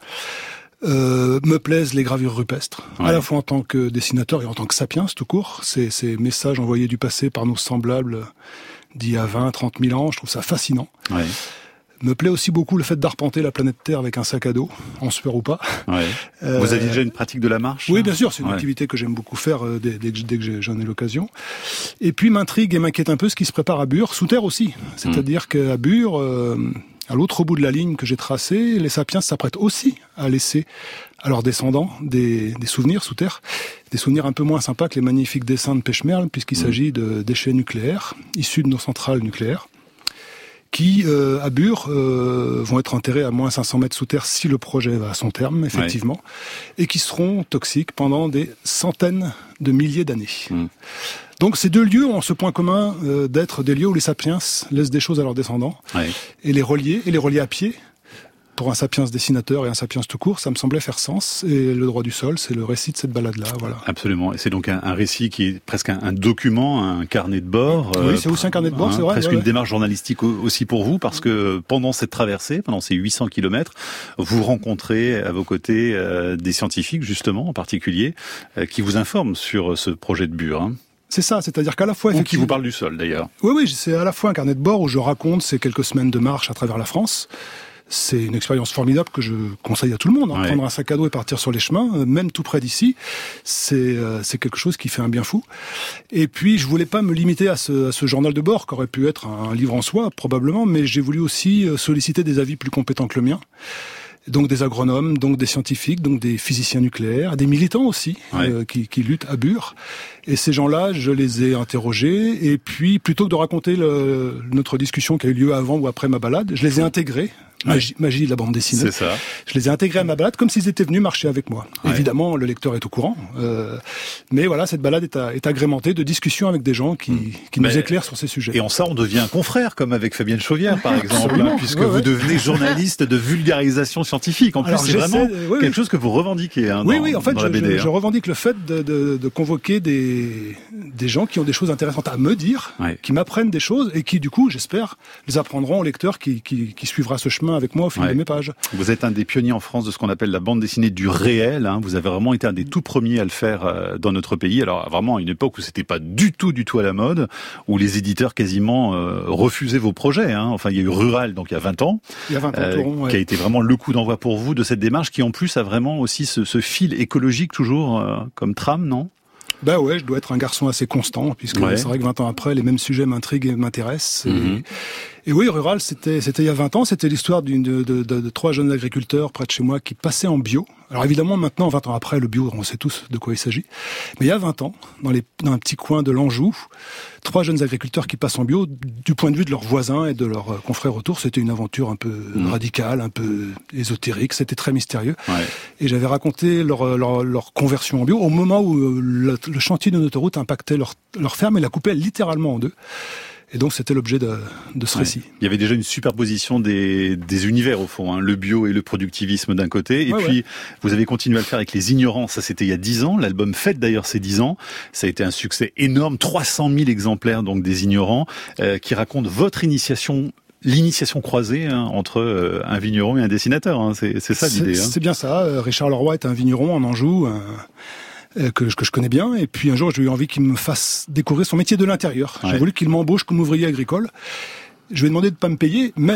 Euh, me plaisent les gravures rupestres, ouais. à la fois en tant que dessinateur et en tant que sapiens tout court. Ces, ces messages envoyés du passé par nos semblables d'il y a vingt, trente mille ans, je trouve ça fascinant. Ouais. Me plaît aussi beaucoup le fait d'arpenter la planète Terre avec un sac à dos, en sueur ou pas. Ouais. Euh, Vous aviez déjà une pratique de la marche? Oui, bien sûr, c'est une ouais. activité que j'aime beaucoup faire euh, dès, dès, que, dès que j'en ai l'occasion. Et puis m'intrigue et m'inquiète un peu ce qui se prépare à Bure, sous terre aussi. C'est-à-dire mmh. qu'à Bure, euh, à l'autre bout de la ligne que j'ai tracée, les sapiens s'apprêtent aussi à laisser à leurs descendants des, des souvenirs sous terre, des souvenirs un peu moins sympas que les magnifiques dessins de Pêche-Merle, puisqu'il mmh. s'agit de déchets nucléaires, issus de nos centrales nucléaires, qui, euh, à Bure, euh, vont être enterrés à moins cinq cents mètres sous terre si le projet va à son terme, effectivement, ouais. et qui seront toxiques pendant des centaines de milliers d'années. Mmh. Donc ces deux lieux ont ce point commun euh, d'être des lieux où les sapiens laissent des choses à leurs descendants, ouais. et les relier, et les relier à pied. Pour un sapiens dessinateur et un sapiens tout court, ça me semblait faire sens. Et Le Droit du Sol, c'est le récit de cette balade-là, voilà. Absolument. Et c'est donc un, un récit qui est presque un, un document, un carnet de bord. Oui, euh, c'est aussi un carnet de bord, hein, c'est vrai. Presque ouais, une ouais. démarche journalistique aussi pour vous, parce que pendant cette traversée, pendant ces huit cents kilomètres, vous rencontrez à vos côtés euh, des scientifiques, justement, en particulier, euh, qui vous informent sur ce projet de Bure, hein. C'est ça, c'est-à-dire qu'à la fois... Ou qui vous parle du sol, d'ailleurs. Oui, oui, c'est à la fois un carnet de bord où je raconte ces quelques semaines de marche à travers la France. C'est une expérience formidable que je conseille à tout le monde. Hein. Ouais. Prendre un sac à dos et partir sur les chemins, même tout près d'ici, c'est, euh, c'est quelque chose qui fait un bien fou. Et puis, je voulais pas me limiter à ce, à ce journal de bord, qui aurait pu être un livre en soi, probablement, mais j'ai voulu aussi solliciter des avis plus compétents que le mien. Donc des agronomes, donc des scientifiques, donc des physiciens nucléaires, des militants aussi, ouais. euh, qui, qui luttent à Bure. Et ces gens-là, je les ai interrogés. Et puis, plutôt que de raconter le, notre discussion qui a eu lieu avant ou après ma balade, je les ai intégrés. Magie, magie de la bande dessinée. C'est ça. Je les ai intégrés à ma balade comme s'ils étaient venus marcher avec moi. Ouais. Évidemment, le lecteur est au courant. Euh, mais voilà, cette balade est, à, est agrémentée de discussions avec des gens qui, mmh. qui nous mais, éclairent sur ces sujets. Et en ça, on devient confrère, comme avec Fabienne Chauvière, par exemple, hein, puisque ouais, vous ouais. devenez journaliste de vulgarisation scientifique. En plus, Alors, c'est vraiment oui, quelque oui. chose que vous revendiquez hein, oui, dans, oui, en fait, dans la je, B D. Je, je revendique le fait de, de, de convoquer des, des gens qui ont des choses intéressantes à me dire, ouais. qui m'apprennent des choses et qui, du coup, j'espère, les apprendront au lecteur qui, qui, qui suivra ce chemin chemin avec moi au fil ouais. de mes pages. Vous êtes un des pionniers en France de ce qu'on appelle la bande dessinée du réel. Hein. Vous avez vraiment été un des tout premiers à le faire euh, dans notre pays. Alors vraiment à une époque où c'était pas du tout, du tout à la mode, où les éditeurs quasiment euh, refusaient vos projets. Hein. Enfin, il y a eu Rural, donc il y a vingt ans, il y a vingt ans euh, Toron, ouais. qui a été vraiment le coup d'envoi pour vous de cette démarche, qui en plus a vraiment aussi ce, ce fil écologique toujours euh, comme trame, non ? Bah ouais, je dois être un garçon assez constant, puisque ouais. c'est vrai que vingt ans après, les mêmes sujets m'intriguent et m'intéressent. Mm-hmm. Et, et oui, Rural, c'était, c'était il y a vingt ans, c'était l'histoire d'une, de, de, de, de trois jeunes agriculteurs près de chez moi qui passaient en bio. Alors évidemment, maintenant, vingt ans après, le bio, on sait tous de quoi il s'agit. Mais il y a vingt ans, dans, les, dans un petit coin de l'Anjou, trois jeunes agriculteurs qui passent en bio, du point de vue de leurs voisins et de leurs confrères autour, c'était une aventure un peu mmh. radicale, un peu ésotérique, c'était très mystérieux. Ouais. Et j'avais raconté leur, leur, leur conversion en bio au moment où le, le chantier d'une autoroute impactait leur, leur ferme et la coupait littéralement en deux. Et donc, c'était l'objet de, de ce ouais. récit. Il y avait déjà une superposition des, des univers, au fond, hein, le bio et le productivisme d'un côté. Et ouais, puis, ouais. vous avez continué à le faire avec Les Ignorants. Ça, c'était il y a dix ans. L'album fête d'ailleurs ses dix ans. Ça a été un succès énorme. trois cent mille exemplaires, donc, des Ignorants, euh, qui racontent votre initiation l'initiation croisée hein, entre euh, un vigneron et un dessinateur. Hein. C'est, c'est ça l'idée. C'est, hein. c'est bien ça. Richard Leroy est un vigneron en Anjou. Un... Que, que je connais bien, et puis un jour j'ai eu envie qu'il me fasse découvrir son métier de l'intérieur. Ouais. J'ai voulu qu'il m'embauche comme ouvrier agricole. Je lui ai demandé de pas me payer, mais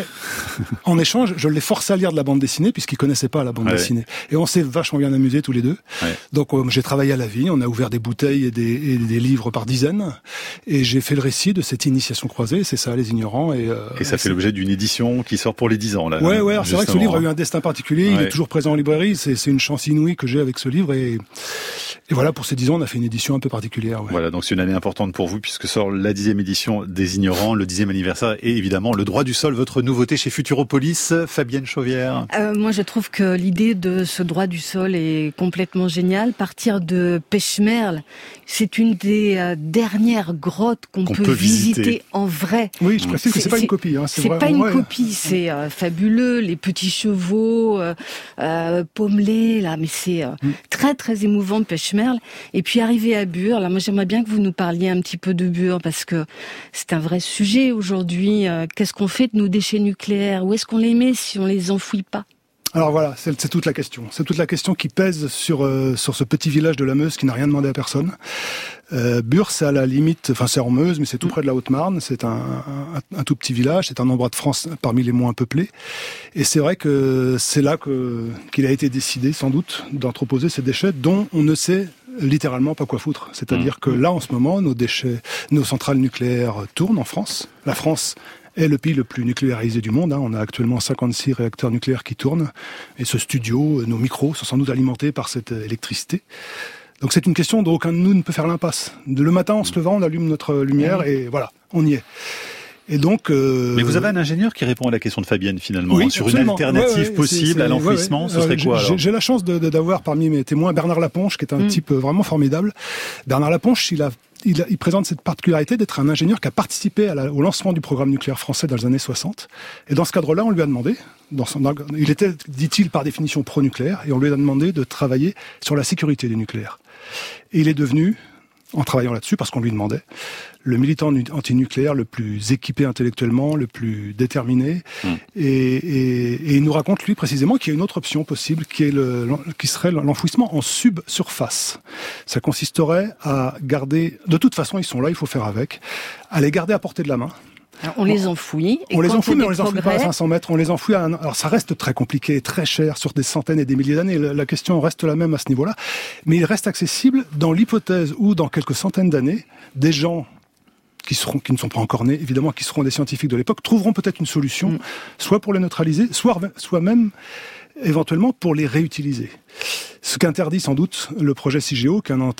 en échange, je l'ai forcé à lire de la bande dessinée, puisqu'il connaissait pas la bande ouais. dessinée. Et on s'est vachement bien amusés tous les deux. Ouais. Donc euh, j'ai travaillé à la vigne, on a ouvert des bouteilles et des, et des livres par dizaines, et j'ai fait le récit de cette initiation croisée, c'est ça, Les Ignorants. Et, euh, et ça fait l'objet d'une édition qui sort pour les dix ans. Là, ouais, ouais, alors c'est vrai que ce livre a eu un destin particulier, ouais. il est toujours présent en librairie, c'est, c'est une chance inouïe que j'ai avec ce livre, et, et voilà, pour ces dix ans, on a fait une édition un peu particulière. Ouais. Voilà, donc c'est une année importante pour vous, puisque sort la dixième édition des Ignorants, le dixième anniversaire, et évidemment le droit du sol, votre nouveauté chez Futuropolis. Fabienne Chauvière. Euh, moi, je trouve que l'idée de ce droit du sol est complètement géniale. Partir de Pêche-Merle, c'est une des euh, dernières grottes qu'on, qu'on peut, peut visiter. visiter en vrai. Oui, je précise que c'est pas une copie. Hein, c'est c'est pas une ouais. copie, c'est euh, fabuleux. Les petits chevaux, euh, euh, pommelés, là, mais c'est euh, mm. très très émouvant Pêche-Merle. Et puis arriver à Bure, là, moi j'aimerais bien que vous nous parliez un petit peu de Bure parce que c'est un vrai sujet aujourd'hui. Euh, qu'est-ce qu'on fait de nos déchets nucléaires? Où est-ce qu'on les met si on les enfouit pas? Alors voilà, c'est, c'est toute la question. C'est toute la question qui pèse sur euh, sur ce petit village de la Meuse qui n'a rien demandé à personne. Euh, Bure, c'est à la limite, enfin c'est en Meuse, mais c'est tout près de la Haute-Marne. C'est un, un, un tout petit village, c'est un endroit de France parmi les moins peuplés. Et c'est vrai que c'est là que qu'il a été décidé, sans doute, d'entreposer ces déchets dont on ne sait littéralement pas quoi foutre. C'est-à-dire mmh. que là, en ce moment, nos déchets, nos centrales nucléaires tournent en France. La France est le pays le plus nucléarisé du monde. Hein. On a actuellement cinquante-six réacteurs nucléaires qui tournent. Et ce studio, nos micros sont sans doute alimentés par cette électricité. Donc c'est une question dont aucun de nous ne peut faire l'impasse. Le matin, en se levant, on allume notre lumière mmh. et voilà, on y est. Et donc, euh... Mais vous avez un ingénieur qui répond à la question de Fabienne finalement, oui, hein, sur absolument. Une alternative ouais, ouais, possible c'est, c'est, à l'enfouissement, ouais, ouais. ce serait quoi alors? J'ai la chance de, de, d'avoir parmi mes témoins Bernard Laponche, qui est un mmh. type vraiment formidable. Bernard Laponche, il a Il, a, il présente cette particularité d'être un ingénieur qui a participé à la, au lancement du programme nucléaire français dans les années soixante. Et dans ce cadre-là, on lui a demandé, dans son, il était, dit-il, par définition pro-nucléaire, et on lui a demandé de travailler sur la sécurité du nucléaire. Et il est devenu, en travaillant là-dessus, parce qu'on lui demandait, le militant antinucléaire le plus équipé intellectuellement, le plus déterminé. Mmh. Et, et, et il nous raconte, lui, précisément, qu'il y a une autre option possible, qui, est le, qui serait l'enfouissement en subsurface. Ça consisterait à garder... De toute façon, ils sont là, il faut faire avec. À les garder à portée de la main. Alors on les enfouit. Et on les enfouit, mais on les progrès... enfouit pas à cinq cents mètres. On les enfouit à un... Alors ça reste très compliqué, très cher, sur des centaines et des milliers d'années. La question reste la même à ce niveau-là. Mais il reste accessible dans l'hypothèse où, dans quelques centaines d'années, des gens qui seront, qui ne sont pas encore nés, évidemment, qui seront des scientifiques de l'époque, trouveront peut-être une solution, mmh. soit pour les neutraliser, soit, soit même, éventuellement, pour les réutiliser. Ce qu'interdit sans doute le projet CIGEO, qui est un, un,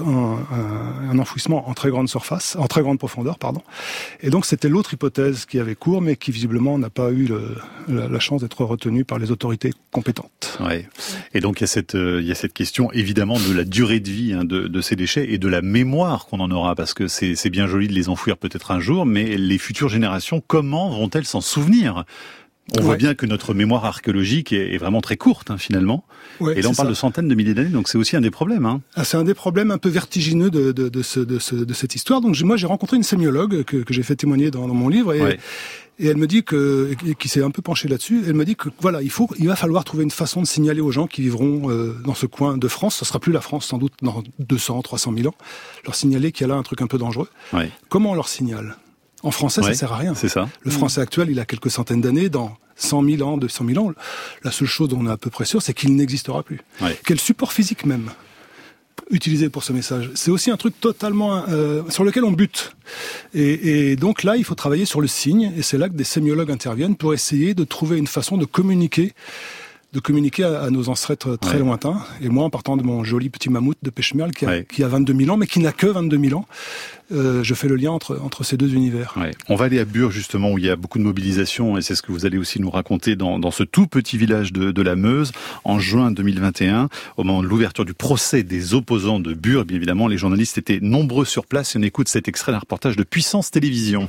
un, un enfouissement en très grande surface, en très grande profondeur, pardon. Et donc c'était l'autre hypothèse qui avait cours, mais qui visiblement n'a pas eu le, la, la chance d'être retenue par les autorités compétentes. Ouais. Et donc il y a cette, euh, il y a cette question évidemment de la durée de vie hein, de, de ces déchets et de la mémoire qu'on en aura, parce que c'est, c'est bien joli de les enfouir peut-être un jour, mais les futures générations, comment vont-elles s'en souvenir ? On ouais. voit bien que notre mémoire archéologique est, est vraiment très courte, hein, finalement. Ouais, et là, on parle ça. de centaines de milliers d'années, donc c'est aussi un des problèmes. Hein. Ah, c'est un des problèmes un peu vertigineux de, de, de, ce, de, ce, de cette histoire. Donc moi, j'ai rencontré une sémiologue que, que j'ai fait témoigner dans, dans mon livre, et, ouais. et elle me dit que, qui s'est un peu penchée là-dessus. Elle me dit que voilà, il faut, il va falloir trouver une façon de signaler aux gens qui vivront euh, dans ce coin de France. Ce sera plus la France, sans doute, dans deux cents, trois cent mille ans. Leur signaler qu'il y a là un truc un peu dangereux. Ouais. Comment on leur signale ? En français, ouais, ça sert à rien. C'est ça. Le français actuel, il a quelques centaines d'années. Dans cent mille ans, deux cent mille ans, la seule chose dont on est à peu près sûr, c'est qu'il n'existera plus. Ouais. Quel support physique même utilisé pour ce message. C'est aussi un truc totalement euh, sur lequel on bute. Et, et donc là, il faut travailler sur le signe, et c'est là que des sémiologues interviennent pour essayer de trouver une façon de communiquer de communiquer à, à nos ancêtres très ouais. lointains. Et moi, en partant de mon joli petit mammouth de Pêche-Merle, qui a, ouais. qui a vingt-deux mille ans, mais qui n'a que vingt-deux mille ans, euh, je fais le lien entre, entre ces deux univers. Ouais. On va aller à Bure, justement, où il y a beaucoup de mobilisation, et c'est ce que vous allez aussi nous raconter dans, dans ce tout petit village de, de la Meuse, en juin deux mille vingt et un, au moment de l'ouverture du procès des opposants de Bure. Bien évidemment, les journalistes étaient nombreux sur place, et on écoute cet extrait d'un reportage de Puissance Télévisions.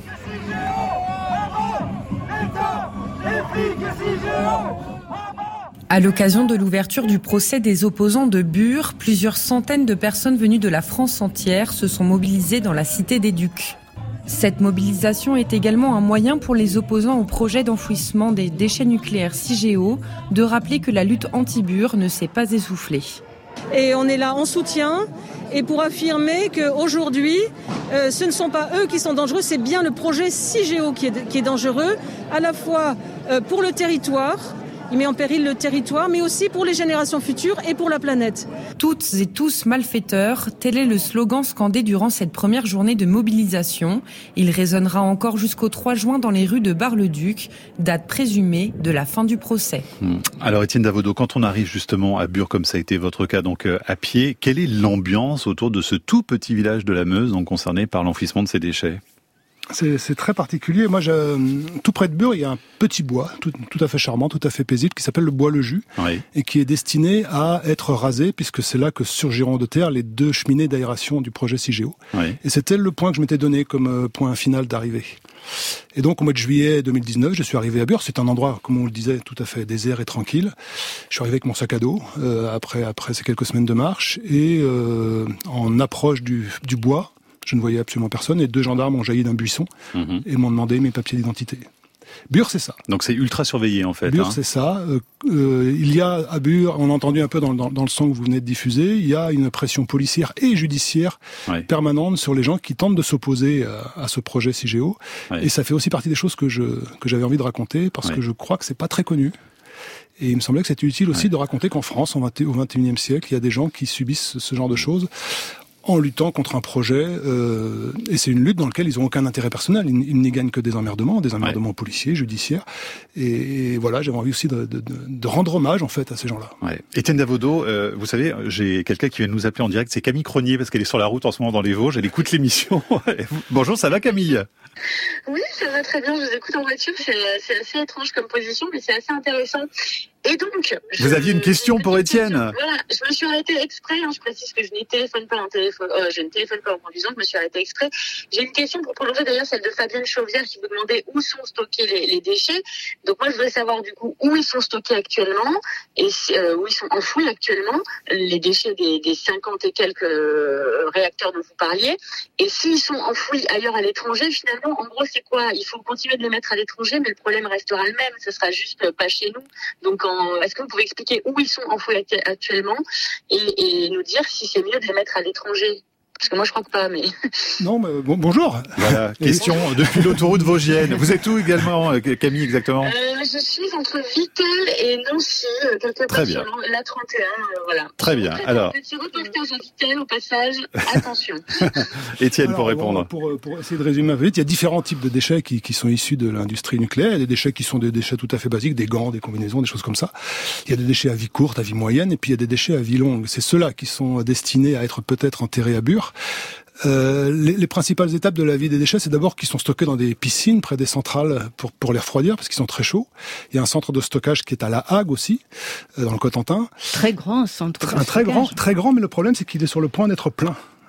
À l'occasion de l'ouverture du procès des opposants de Bure, plusieurs centaines de personnes venues de la France entière se sont mobilisées dans la cité des Ducs. Cette mobilisation est également un moyen pour les opposants au projet d'enfouissement des déchets nucléaires Cigéo de rappeler que la lutte anti-Bure ne s'est pas essoufflée. Et on est là en soutien et pour affirmer qu'aujourd'hui, euh, ce ne sont pas eux qui sont dangereux, c'est bien le projet Cigéo qui est, qui est dangereux, à la fois euh, pour le territoire. Il met en péril le territoire, mais aussi pour les générations futures et pour la planète. Toutes et tous malfaiteurs, tel est le slogan scandé durant cette première journée de mobilisation. Il résonnera encore jusqu'au trois juin dans les rues de Bar-le-Duc, date présumée de la fin du procès. Hum. Alors Étienne Davodo, quand on arrive justement à Bure, comme ça a été votre cas, donc euh, à pied, quelle est l'ambiance autour de ce tout petit village de la Meuse, donc concerné par l'enfouissement de ces déchets ? C'est, c'est très particulier. Moi, je, tout près de Bure, il y a un petit bois, tout, tout à fait charmant, tout à fait paisible, qui s'appelle le bois Le Jus, oui. et qui est destiné à être rasé, puisque c'est là que surgiront de terre les deux cheminées d'aération du projet Cigéo. Oui. Et c'était le point que je m'étais donné comme point final d'arrivée. Et donc, au mois de juillet deux mille dix-neuf, je suis arrivé à Bure. C'est un endroit, comme on le disait, tout à fait désert et tranquille. Je suis arrivé avec mon sac à dos, euh, après, après ces quelques semaines de marche, et euh, en approche du, du bois, je ne voyais absolument personne, et deux gendarmes ont jailli d'un buisson mmh. et m'ont demandé mes papiers d'identité. Bure, c'est ça. Donc c'est ultra surveillé en fait. Bure, hein. c'est ça. Euh, euh, il y a à Bure, on a entendu un peu dans, dans, dans le son que vous venez de diffuser, il y a une pression policière et judiciaire ouais. permanente sur les gens qui tentent de s'opposer à, à ce projet Cigéo. Ouais. Et ça fait aussi partie des choses que je que j'avais envie de raconter, parce ouais. que je crois que c'est pas très connu. Et il me semblait que c'était utile aussi ouais. de raconter qu'en France, au vingt et unième siècle, il y a des gens qui subissent ce genre de choses en luttant contre un projet, euh, et c'est une lutte dans laquelle ils n'ont aucun intérêt personnel, ils, ils n'y gagnent que des emmerdements, des emmerdements ouais. policiers, judiciaires, et, et voilà, j'avais envie aussi de, de, de rendre hommage en fait à ces gens-là. Ouais. Étienne Davodo, euh, vous savez, j'ai quelqu'un qui vient de nous appeler en direct, c'est Camille Cronier, parce qu'elle est sur la route en ce moment dans les Vosges, elle écoute l'émission. Bonjour, ça va Camille ? Oui, ça va très bien, je vous écoute en voiture, c'est, c'est assez étrange comme position, mais c'est assez intéressant. Et donc... Vous je, aviez une question pour Étienne ? Voilà, je me suis arrêtée exprès, hein, je précise que je ne téléphone pas en téléphone, euh, je ne téléphone pas en conduisant, je me suis arrêtée exprès. J'ai une question pour prolonger d'ailleurs celle de Fabienne Chauvière qui vous demandait où sont stockés les, les déchets. Donc moi je voudrais savoir du coup où ils sont stockés actuellement, et euh, où ils sont enfouis actuellement, les déchets des, des cinquante et quelques euh, réacteurs dont vous parliez, et s'ils sont enfouis ailleurs à l'étranger, finalement, en gros c'est quoi ? Il faut continuer de les mettre à l'étranger, mais le problème restera le même, ce sera juste pas chez nous. Donc en, est-ce que vous pouvez expliquer où ils sont enfouis actuellement et, et nous dire si c'est mieux de les mettre à l'étranger ? Parce que moi, je crois que pas, mais... Non, mais bon, bonjour. Voilà, question depuis l'autoroute vosgienne. Vous êtes où également, Camille, exactement ? euh, Je suis entre Vittel et Nancy, quelque part sur la trente et un, euh, voilà. Très bien, Après, alors... Petit reportage à Vittel, au passage, attention. Étienne, alors, pour répondre. Pour, pour essayer de résumer un peu vite, il y a différents types de déchets qui, qui sont issus de l'industrie nucléaire. Il y a des déchets qui sont des déchets tout à fait basiques, des gants, des combinaisons, des choses comme ça. Il y a des déchets à vie courte, à vie moyenne, et puis il y a des déchets à vie longue. C'est ceux-là qui sont destinés à être peut-être enterrés à Bure. Euh, les, les principales étapes de la vie des déchets, c'est d'abord qu'ils sont stockés dans des piscines près des centrales pour, pour les refroidir parce qu'ils sont très chauds. Il y a un centre de stockage qui est à La Hague aussi, euh, dans le Cotentin. Très grand centre de Un très stockage. grand, très grand, mais le problème c'est qu'il est sur le point d'être plein.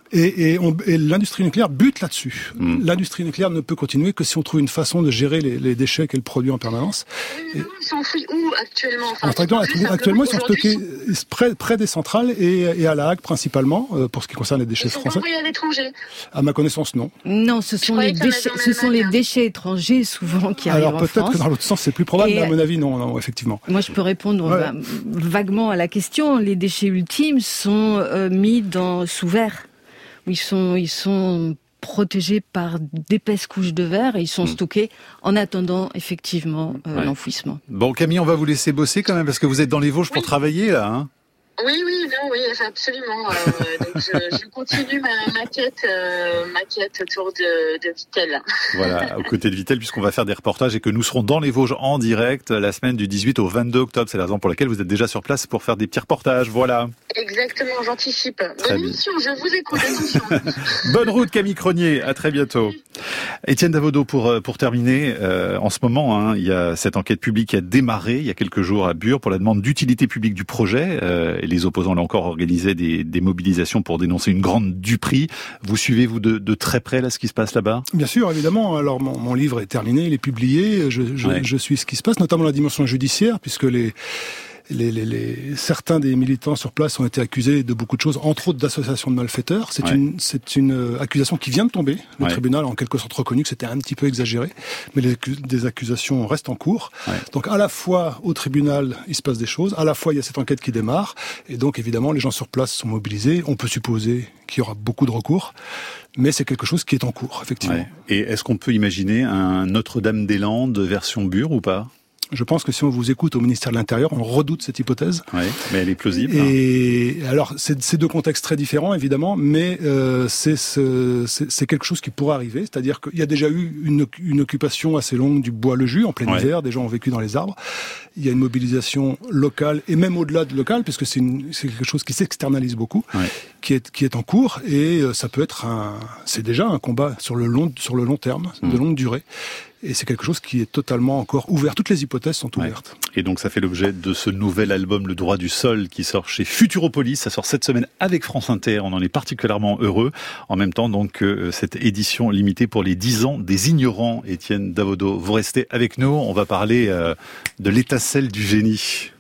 Et, et, on, et l'industrie nucléaire bute là-dessus. Mmh. L'industrie nucléaire ne peut continuer que si on trouve une façon de gérer les, les déchets qu'elle produit en permanence. Ils s'enfouissent où actuellement enfin, actuellement, actuellement, ils sont stockés près, près des centrales et, et à La Hague principalement, euh, pour ce qui concerne les déchets ils sont français. envoyés à l'étranger. À ma connaissance, non. Non, ce sont, les déchets, ce sont les déchets étrangers souvent qui arrivent en France. Alors peut-être que dans l'autre sens c'est plus probable, et mais à mon avis non, non, effectivement. Moi je peux répondre ouais. va, vaguement à la question. Les déchets ultimes sont euh, mis dans sous verre. Ils sont, ils sont protégés par d'épaisses couches de verre et ils sont mmh. stockés en attendant effectivement euh, ouais. l'enfouissement. Bon Camille, on va vous laisser bosser quand même parce que vous êtes dans les Vosges oui. pour travailler là. Hein Oui, oui, non, oui, absolument. Euh, donc je, je continue ma, ma quête, euh, ma quête autour de, de Vittel. Voilà, aux côtés de Vittel, puisqu'on va faire des reportages et que nous serons dans les Vosges en direct la semaine du dix-huit au vingt-deux octobre. C'est la raison pour laquelle vous êtes déjà sur place pour faire des petits reportages. Voilà. Exactement, j'anticipe. Bonne émission, je vous écoute, attention. Bonne route Camille Cronier, à très bientôt. Étienne Davodo, pour pour terminer, euh, en ce moment, hein, il y a cette enquête publique qui a démarré il y a quelques jours à Bure pour la demande d'utilité publique du projet. Euh, et les opposants, là encore, organisaient des, des mobilisations pour dénoncer une grande duperie. Vous suivez, vous, de, de très près là ce qui se passe là-bas ? Bien sûr, évidemment. Alors, mon, mon livre est terminé, il est publié. Je, je, ouais. je suis ce qui se passe, notamment la dimension judiciaire, puisque les... Les, les, les, certains des militants sur place ont été accusés de beaucoup de choses, entre autres d'association de malfaiteurs. C'est ouais. une, c'est une accusation qui vient de tomber. Le ouais. tribunal a en quelque sorte reconnu que c'était un petit peu exagéré, mais les des accusations restent en cours. Ouais. Donc à la fois au tribunal, il se passe des choses, à la fois il y a cette enquête qui démarre, et donc évidemment les gens sur place sont mobilisés. On peut supposer qu'il y aura beaucoup de recours, mais c'est quelque chose qui est en cours, effectivement. Ouais. Et est-ce qu'on peut imaginer un Notre-Dame-des-Landes version Bure ou pas ? Je pense que si on vous écoute au ministère de l'Intérieur, on redoute cette hypothèse. Oui, mais elle est plausible. Et alors, c'est, c'est deux contextes très différents, évidemment, mais euh, c'est, c'est, c'est quelque chose qui pourrait arriver. C'est-à-dire qu'il y a déjà eu une, une occupation assez longue du Bois-le-Jus, en plein ouais. hiver. Des gens ont vécu dans les arbres. Il y a une mobilisation locale, et même au-delà de locale, puisque c'est, une, c'est quelque chose qui s'externalise beaucoup, ouais. qui est qui est en cours. Et euh, ça peut être un... C'est déjà un combat sur le long, sur le long terme, mmh. de longue durée. Et c'est quelque chose qui est totalement encore ouvert. Toutes les hypothèses sont ouvertes. Ouais. Et donc ça fait l'objet de ce nouvel album Le Droit du Sol qui sort chez Futuropolis. Ça sort cette semaine avec France Inter. On en est particulièrement heureux. En même temps, donc, euh, cette édition limitée pour les dix ans des ignorants. Étienne Davodo, vous restez avec nous. On va parler euh, de l'étincelle du génie.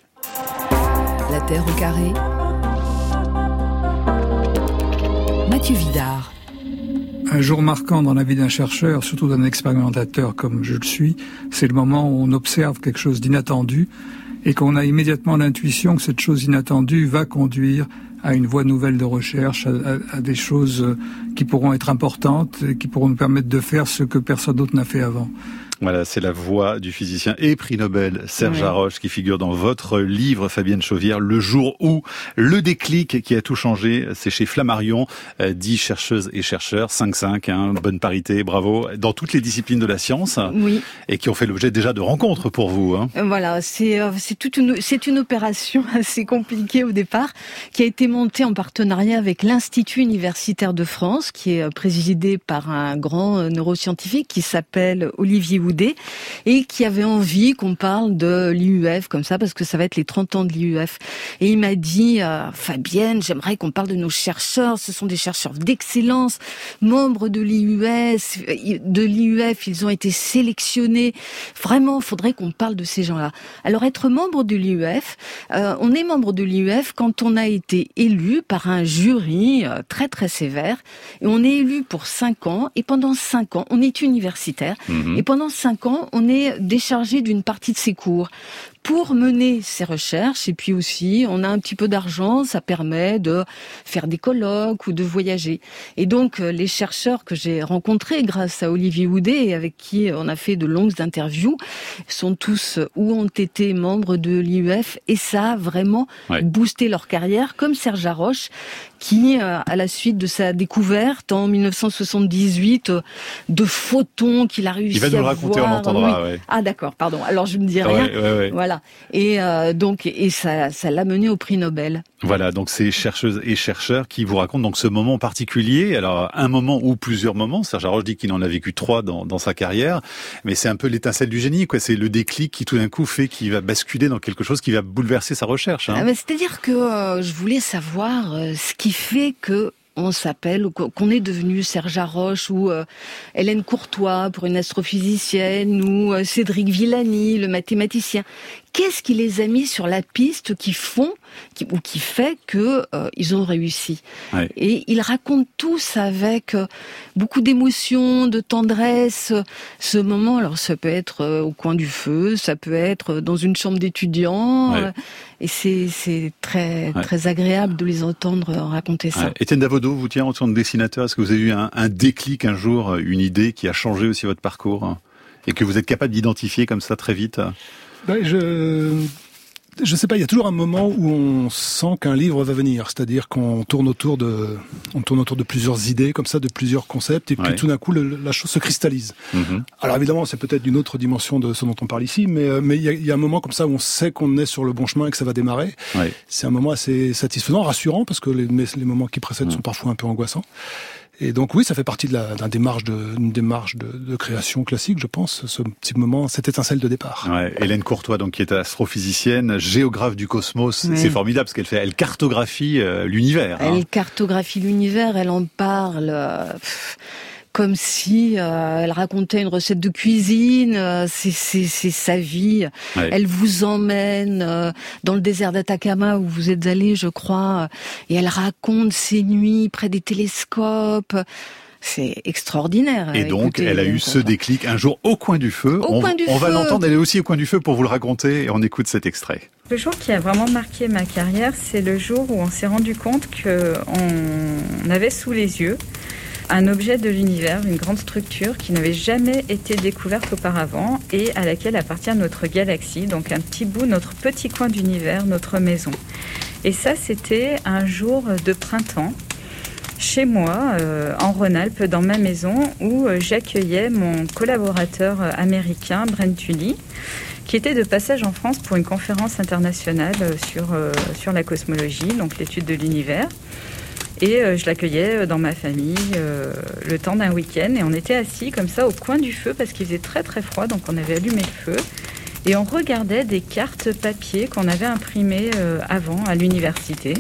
La Terre au carré. Mathieu Vidard. Un jour marquant dans la vie d'un chercheur, surtout d'un expérimentateur comme je le suis, c'est le moment où on observe quelque chose d'inattendu et qu'on a immédiatement l'intuition que cette chose inattendue va conduire à une voie nouvelle de recherche, à, à, à des choses qui pourront être importantes et qui pourront nous permettre de faire ce que personne d'autre n'a fait avant. Voilà, c'est la voix du physicien et prix Nobel Serge Haroche oui. qui figure dans votre livre, Fabienne Chauvière, Le jour où, le déclic qui a tout changé. C'est chez Flammarion, euh, dix chercheuses et chercheurs, cinq cinq, hein, bonne parité, bravo, dans toutes les disciplines de la science. Oui. Et qui ont fait l'objet déjà de rencontres pour vous. Hein. Voilà, c'est, euh, c'est toute une, c'est une opération assez compliquée au départ, qui a été montée en partenariat avec l'Institut universitaire de France, qui est présidé par un grand neuroscientifique qui s'appelle Olivier Houdet, et qui avait envie qu'on parle de l'I U F comme ça, parce que ça va être les trente ans de l'I U F. Et il m'a dit, euh, Fabienne, j'aimerais qu'on parle de nos chercheurs, ce sont des chercheurs d'excellence, membres de l'I U F, de l'I U F, ils ont été sélectionnés. Vraiment, il faudrait qu'on parle de ces gens-là. Alors, être membre de l'I U F, euh, on est membre de l'I U F quand on a été élu par un jury euh, très très sévère, et on est élu pour cinq ans, et pendant cinq ans, on est universitaire, mmh. et pendant cinq ans, on est déchargé d'une partie de ses cours pour mener ses recherches, et puis aussi, on a un petit peu d'argent, ça permet de faire des colloques ou de voyager. Et donc, les chercheurs que j'ai rencontrés grâce à Olivier Houdet et avec qui on a fait de longues interviews sont tous ou ont été membres de l'I U F, et ça a vraiment ouais. boosté leur carrière, comme Serge Haroche, qui, à la suite de sa découverte en dix-neuf cent soixante-dix-huit de photons qu'il a réussi à voir... Il va nous le raconter, on entendra. Oui. Ouais. Ah d'accord, pardon. Alors je ne dis rien. Ouais, ouais, ouais. Voilà. Et euh, donc, et ça, ça l'a mené au prix Nobel. Voilà, donc c'est chercheuses et chercheurs qui vous racontent donc ce moment particulier. Alors un moment ou plusieurs moments. Serge Haroche dit qu'il en a vécu trois dans, dans sa carrière, mais c'est un peu l'étincelle du génie, quoi. C'est le déclic qui tout d'un coup fait qu'il va basculer dans quelque chose qui va bouleverser sa recherche. Hein. Ah, mais c'est-à-dire que euh, je voulais savoir euh, ce qui fait que on s'appelle, qu'on est devenu Serge Haroche ou euh, Hélène Courtois pour une astrophysicienne ou euh, Cédric Villani, le mathématicien. Qu'est-ce qui les a mis sur la piste qui font qui, ou qui fait que euh, ils ont réussi? Ouais. Et ils racontent tous avec euh, beaucoup d'émotion, de tendresse ce moment. Alors ça peut être euh, au coin du feu, ça peut être dans une chambre d'étudiants. Ouais. Euh, et c'est, c'est très, ouais. très agréable de les entendre raconter ça. Ouais. Étienne Davodo, vous tiens en tant que dessinateur, est-ce que vous avez eu un, un déclic un jour, une idée qui a changé aussi votre parcours et que vous êtes capable d'identifier comme ça très vite? Ben, je je sais pas, il y a toujours un moment où on sent qu'un livre va venir, c'est-à-dire qu'on tourne autour de on tourne autour de plusieurs idées comme ça, de plusieurs concepts, et puis ouais. tout d'un coup le, la chose se cristallise. Mm-hmm. Alors évidemment, c'est peut-être d'une autre dimension de ce dont on parle ici, mais mais il y a, il y a un moment comme ça où on sait qu'on est sur le bon chemin et que ça va démarrer. Ouais. C'est un moment assez satisfaisant, rassurant, parce que les, les moments qui précèdent mm. sont parfois un peu angoissants. Et donc oui, ça fait partie de la d'un démarche de une démarche de, de création classique, je pense. Ce petit moment, cette étincelle de départ. Ouais, Hélène Courtois, donc qui est astrophysicienne, géographe du cosmos, oui. c'est formidable parce qu'elle fait, elle cartographie euh, l'univers. Elle hein. cartographie l'univers, elle en parle. Euh, pff, comme si euh, elle racontait une recette de cuisine, euh, c'est, c'est, c'est sa vie. Ouais. Elle vous emmène euh, dans le désert d'Atacama où vous êtes allé, je crois, et elle raconte ses nuits près des télescopes. C'est extraordinaire. Et donc, Écoutez, elle a eu ce déclic un jour au coin du feu. Au on coin du on feu. va l'entendre, elle est aussi au coin du feu pour vous le raconter, et on écoute cet extrait. Le jour qui a vraiment marqué ma carrière, c'est le jour où on s'est rendu compte qu'on avait sous les yeux un objet de l'univers, une grande structure qui n'avait jamais été découverte auparavant et à laquelle appartient notre galaxie, donc un petit bout, notre petit coin d'univers, notre maison. Et ça, c'était un jour de printemps, chez moi, euh, en Rhône-Alpes, dans ma maison, où euh, j'accueillais mon collaborateur américain, Brent Tully, qui était de passage en France pour une conférence internationale sur, euh, sur la cosmologie, donc l'étude de l'univers. Et euh, je l'accueillais dans ma famille euh, le temps d'un week-end. Et on était assis comme ça au coin du feu parce qu'il faisait très très froid. Donc on avait allumé le feu. Et on regardait des cartes papier qu'on avait imprimées euh, avant à l'université.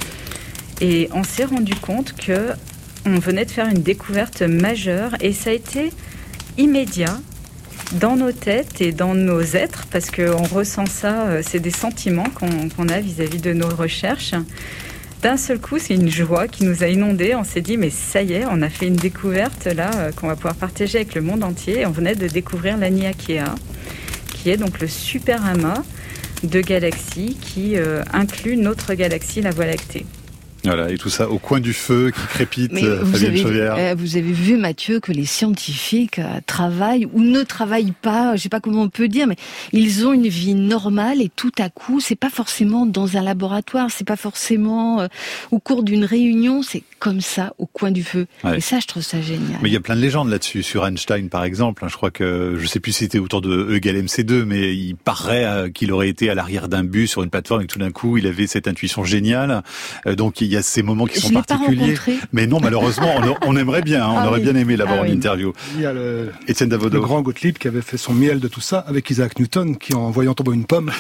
Et on s'est rendu compte qu'on venait de faire une découverte majeure. Et ça a été immédiat dans nos têtes et dans nos êtres. Parce qu'on ressent ça, euh, c'est des sentiments qu'on, qu'on a vis-à-vis de nos recherches. D'un seul coup, c'est une joie qui nous a inondés. On s'est dit, mais ça y est, on a fait une découverte là euh, qu'on va pouvoir partager avec le monde entier. Et on venait de découvrir l'Aniakea, qui est donc le super amas de galaxies qui euh, inclut notre galaxie, la Voie lactée. Voilà, et tout ça au coin du feu qui crépite, Mais vous Fabienne avez, Chauvière. Euh, vous avez vu, Mathieu, que les scientifiques euh, travaillent ou ne travaillent pas, je sais pas comment on peut dire, mais ils ont une vie normale et tout à coup, c'est pas forcément dans un laboratoire, c'est pas forcément euh, au cours d'une réunion, c'est comme ça, au coin du feu. Ouais. Et ça, je trouve ça génial. Mais il y a plein de légendes là-dessus, sur Einstein par exemple. Je crois que, je sais plus si c'était autour de E égale M C deux, mais il paraît euh, qu'il aurait été à l'arrière d'un bus sur une plateforme et que tout d'un coup, il avait cette intuition géniale. Euh, donc il y a ces moments qui je sont particuliers. Mais non, malheureusement, on, on aimerait bien, hein, on ah aurait oui. bien aimé l'avoir ah en oui. interview. Il y a le, Étienne Davodo. Le grand Gottlieb qui avait fait son miel de tout ça avec Isaac Newton, qui en voyant tomber une pomme,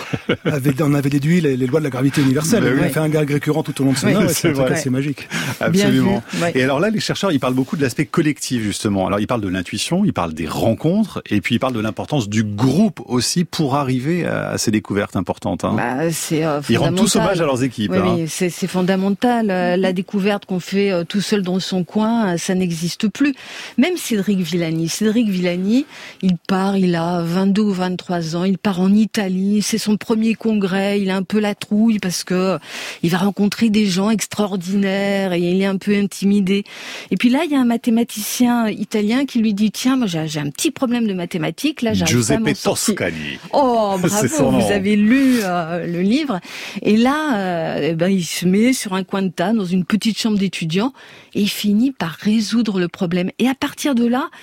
avait, on avait déduit les, les lois de la gravité universelle. Ben il oui. a fait un gag récurrent tout au long de son œuvre, oui, c'est, c'est, c'est magique. Absolument. Ouais. Et alors là, les chercheurs, ils parlent beaucoup de l'aspect collectif, justement. Alors, ils parlent de l'intuition, ils parlent des rencontres, et puis ils parlent de l'importance du groupe aussi pour arriver à, à ces découvertes importantes. Hein. Bah, c'est euh, ils rendent tous hommage à leurs équipes. Oui, hein. oui, c'est, c'est fondamental. La découverte qu'on fait euh, tout seul dans son coin, ça n'existe plus. Même Cédric Villani. Cédric Villani, il part, il a vingt-deux ou vingt-trois ans, il part en Italie, c'est son premier congrès, il a un peu la trouille parce que il va rencontrer des gens extraordinaires et il est un peu intimidé. Et puis là, il y a un mathématicien italien qui lui dit, tiens, moi j'ai, j'ai un petit problème de mathématiques, là j'arrive Giuseppe pas à m'en sortir. Toscani. Oh, bravo, vous avez lu euh, le livre. Et là, euh, eh ben, il se met sur un coin de table dans une petite chambre d'étudiants et il finit par résoudre le problème. Et à partir de là,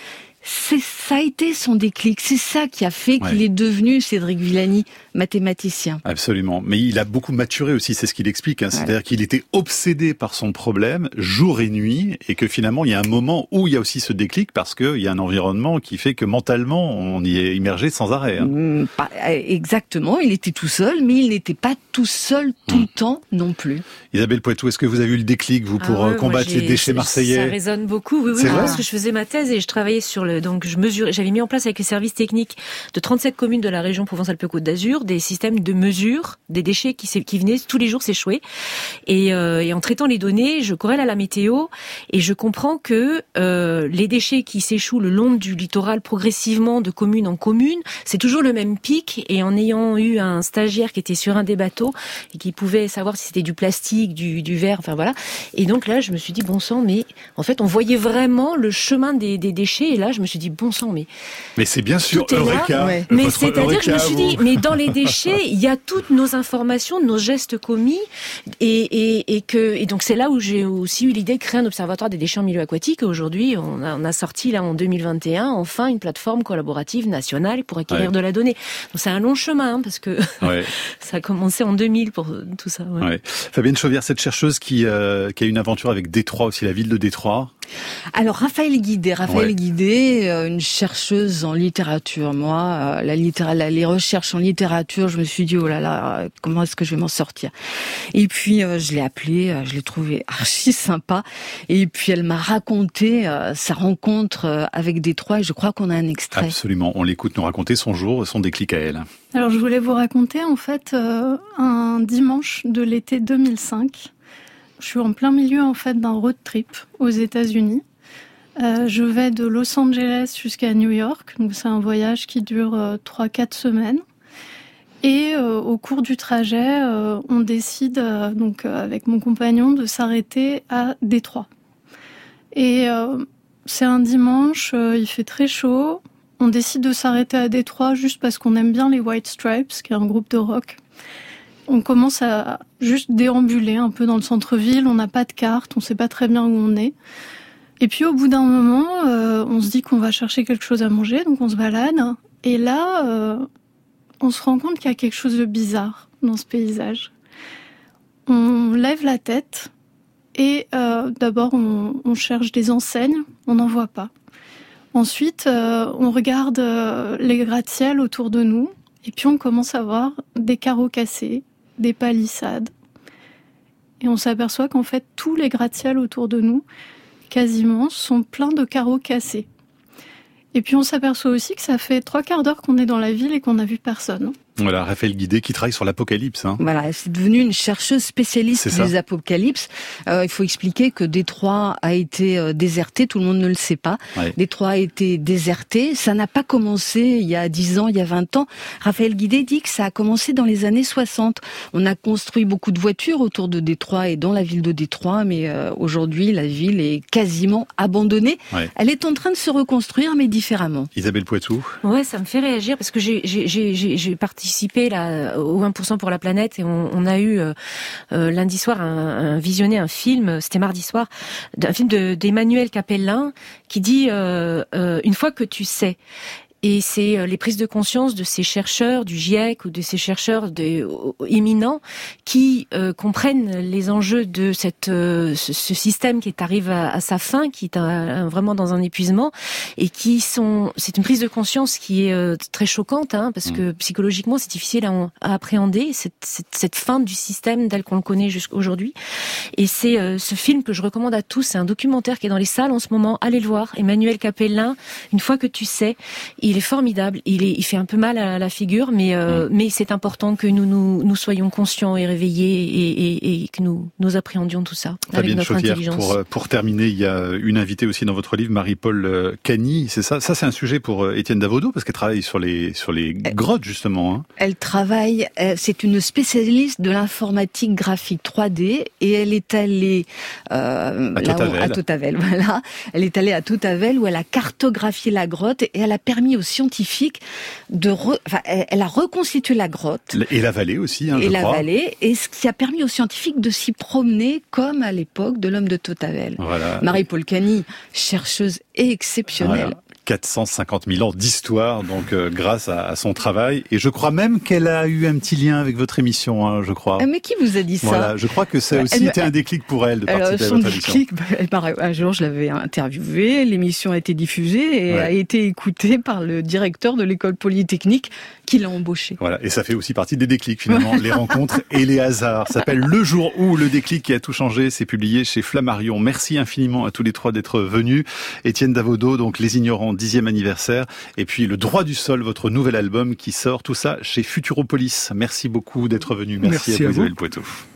C'est, ça a été son déclic. C'est ça qui a fait Ouais. qu'il est devenu, Cédric Villani, mathématicien. Absolument. Mais il a beaucoup maturé aussi, c'est ce qu'il explique. Hein. C'est-à-dire qu'il était obsédé par son problème jour et nuit, et que finalement, il y a un moment où il y a aussi ce déclic parce qu'il y a un environnement qui fait que mentalement, on y est immergé sans arrêt. Hein. Mmh, pas, exactement. Il était tout seul, mais il n'était pas tout seul tout mmh. le temps non plus. Isabelle Poitou, est-ce que vous avez eu le déclic, vous, pour ah ouais, combattre moi, les déchets marseillais? Ça résonne beaucoup, oui, oui, c'est oui vrai parce que je faisais ma thèse et je travaillais sur le, donc je mesurais, j'avais mis en place avec les services techniques de trente-sept communes de la région Provence-Alpes-Côte d'Azur des systèmes de mesure des déchets qui, qui venaient tous les jours s'échouer. Et, euh, et en traitant les données, je corrèle à la météo et je comprends que euh, les déchets qui s'échouent le long du littoral progressivement de commune en commune, c'est toujours le même pic. Et en ayant eu un stagiaire qui était sur un des bateaux et qui pouvait savoir si c'était du plastique, du, du verre, enfin voilà. Et donc là, je me suis dit bon sang, mais en fait, on voyait vraiment le chemin des, des déchets. Et là, je me suis dit bon sang, mais mais c'est bien sûr Eureka. Ouais. Mais c'est-à-dire que je me suis dit, mais dans les déchets, il y a toutes nos informations, nos gestes commis, et, et, et que et donc c'est là où j'ai aussi eu l'idée de créer un observatoire des déchets en milieu aquatique. Aujourd'hui, on a, on a sorti là en deux mille vingt et un enfin une plateforme collaborative nationale pour acquérir ouais. de la donnée. Donc c'est un long chemin hein, parce que ouais. ça a commencé en deux mille pour tout ça. Ouais. Ouais. Fabienne Chauvière, cette chercheuse qui, euh, qui a une aventure avec Détroit aussi, la ville de Détroit. Alors Raphaël Guidé, Raphaël ouais. Guidé, une chercheuse en littérature. Moi, la littéra- les recherches en littérature, je me suis dit oh là là, comment est-ce que je vais m'en sortir? Et puis euh, je l'ai appelée, je l'ai trouvée archi sympa. Et puis elle m'a raconté euh, sa rencontre euh, avec Détroit. Et je crois qu'on a un extrait. Absolument, on l'écoute nous raconter son jour, son déclic à elle. Alors je voulais vous raconter en fait euh, un dimanche de l'été deux mille cinq. Je suis en plein milieu en fait d'un road trip aux États-Unis. Euh, je vais de Los Angeles jusqu'à New York, donc c'est un voyage qui dure euh, trois quatre semaines. Et euh, au cours du trajet, euh, on décide euh, donc euh, avec mon compagnon de s'arrêter à Détroit. Et euh, c'est un dimanche, euh, il fait très chaud. On décide de s'arrêter à Détroit juste parce qu'on aime bien les White Stripes, qui est un groupe de rock. On commence à juste déambuler un peu dans le centre-ville, on n'a pas de carte, on sait pas très bien où on est. Et puis au bout d'un moment, euh, on se dit qu'on va chercher quelque chose à manger, donc on se balade. Et là, euh, on se rend compte qu'il y a quelque chose de bizarre dans ce paysage. On lève la tête et euh, d'abord on, on cherche des enseignes, on n'en voit pas. Ensuite, euh, on regarde euh, les gratte-ciel autour de nous et puis on commence à voir des carreaux cassés, des palissades. Et on s'aperçoit qu'en fait, tous les gratte-ciel autour de nous, quasiment, sont pleins de carreaux cassés. Et puis on s'aperçoit aussi que ça fait trois quarts d'heure qu'on est dans la ville et qu'on n'a vu personne. Voilà, Raphaël Guidé qui travaille sur l'apocalypse. Hein. Voilà, c'est devenue une chercheuse spécialiste des apocalypses. Euh, il faut expliquer que Détroit a été euh, déserté, tout le monde ne le sait pas. Ouais. Détroit a été déserté, ça n'a pas commencé il y a dix ans, il y a vingt ans. Raphaël Guidé dit que ça a commencé dans les années soixante. On a construit beaucoup de voitures autour de Détroit et dans la ville de Détroit, mais euh, aujourd'hui la ville est quasiment abandonnée. Ouais. Elle est en train de se reconstruire, mais différemment. Isabelle Poitou. Ouais, ça me fait réagir parce que j'ai, j'ai, j'ai, j'ai, j'ai participé là au un pour cent pour la planète et on, on a eu euh, euh, lundi soir un, un visionné un film, c'était mardi soir, d'un film de, d'Emmanuel Capellin qui dit euh, euh, une fois que tu sais. Et c'est les prises de conscience de ces chercheurs du GIEC ou de ces chercheurs de, euh, éminents qui euh, comprennent les enjeux de cette, euh, ce, ce système qui est arrive à, à sa fin, qui est un, vraiment dans un épuisement, et qui sont. C'est une prise de conscience qui est euh, très choquante, hein, parce que psychologiquement c'est difficile à, à appréhender cette, cette, cette fin du système tel qu'on le connaît jusqu'aujourd'hui. Et c'est euh, ce film que je recommande à tous. C'est un documentaire qui est dans les salles en ce moment. Allez le voir. Emmanuel Capellin. Une fois que tu sais, il Il est formidable. Il, est, il fait un peu mal à la figure, mais, euh, mmh. mais c'est important que nous, nous, nous soyons conscients et réveillés et, et, et que nous, nous appréhendions tout ça Fabienne avec notre Chauvière, intelligence. Pour, pour terminer, il y a une invitée aussi dans votre livre, Marie-Paul Cagny. C'est ça. Ça, c'est un sujet pour Étienne Davodo parce qu'elle travaille sur les sur les grottes justement. Hein. Elle travaille. C'est une spécialiste de l'informatique graphique trois D et elle est allée euh, à Tautavel. À Tautavel, voilà. Elle est allée à Tautavel où elle a cartographié la grotte et elle a permis aux scientifiques de, re... enfin, elle a reconstitué la grotte et la vallée aussi, hein, et je la crois. vallée, et ce qui a permis aux scientifiques de s'y promener comme à l'époque de l'homme de Tautavel. Voilà. Marie-Paul Cagny, chercheuse exceptionnelle. Voilà. quatre cent cinquante mille ans d'histoire, donc euh, grâce à, à son travail. Et je crois même qu'elle a eu un petit lien avec votre émission, hein, je crois. Mais qui vous a dit ça? Voilà, je crois que ça a aussi elle, été un déclic pour elle de participer alors, à votre émission. Déclic, bah, un jour, je l'avais interviewée, l'émission a été diffusée et ouais. a été écoutée par le directeur de l'école polytechnique qui l'a embauchée. Voilà, et ça fait aussi partie des déclics finalement, les rencontres et les hasards. Ça s'appelle Le jour où, le déclic qui a tout changé, c'est publié chez Flammarion. Merci infiniment à tous les trois d'être venus. Étienne Davodo, donc Les Ignorants, dixième anniversaire, et puis Le droit du sol, votre nouvel album qui sort, tout ça chez Futuropolis. Merci beaucoup d'être venu. Merci, Merci à, à vous, Isabelle Poitou.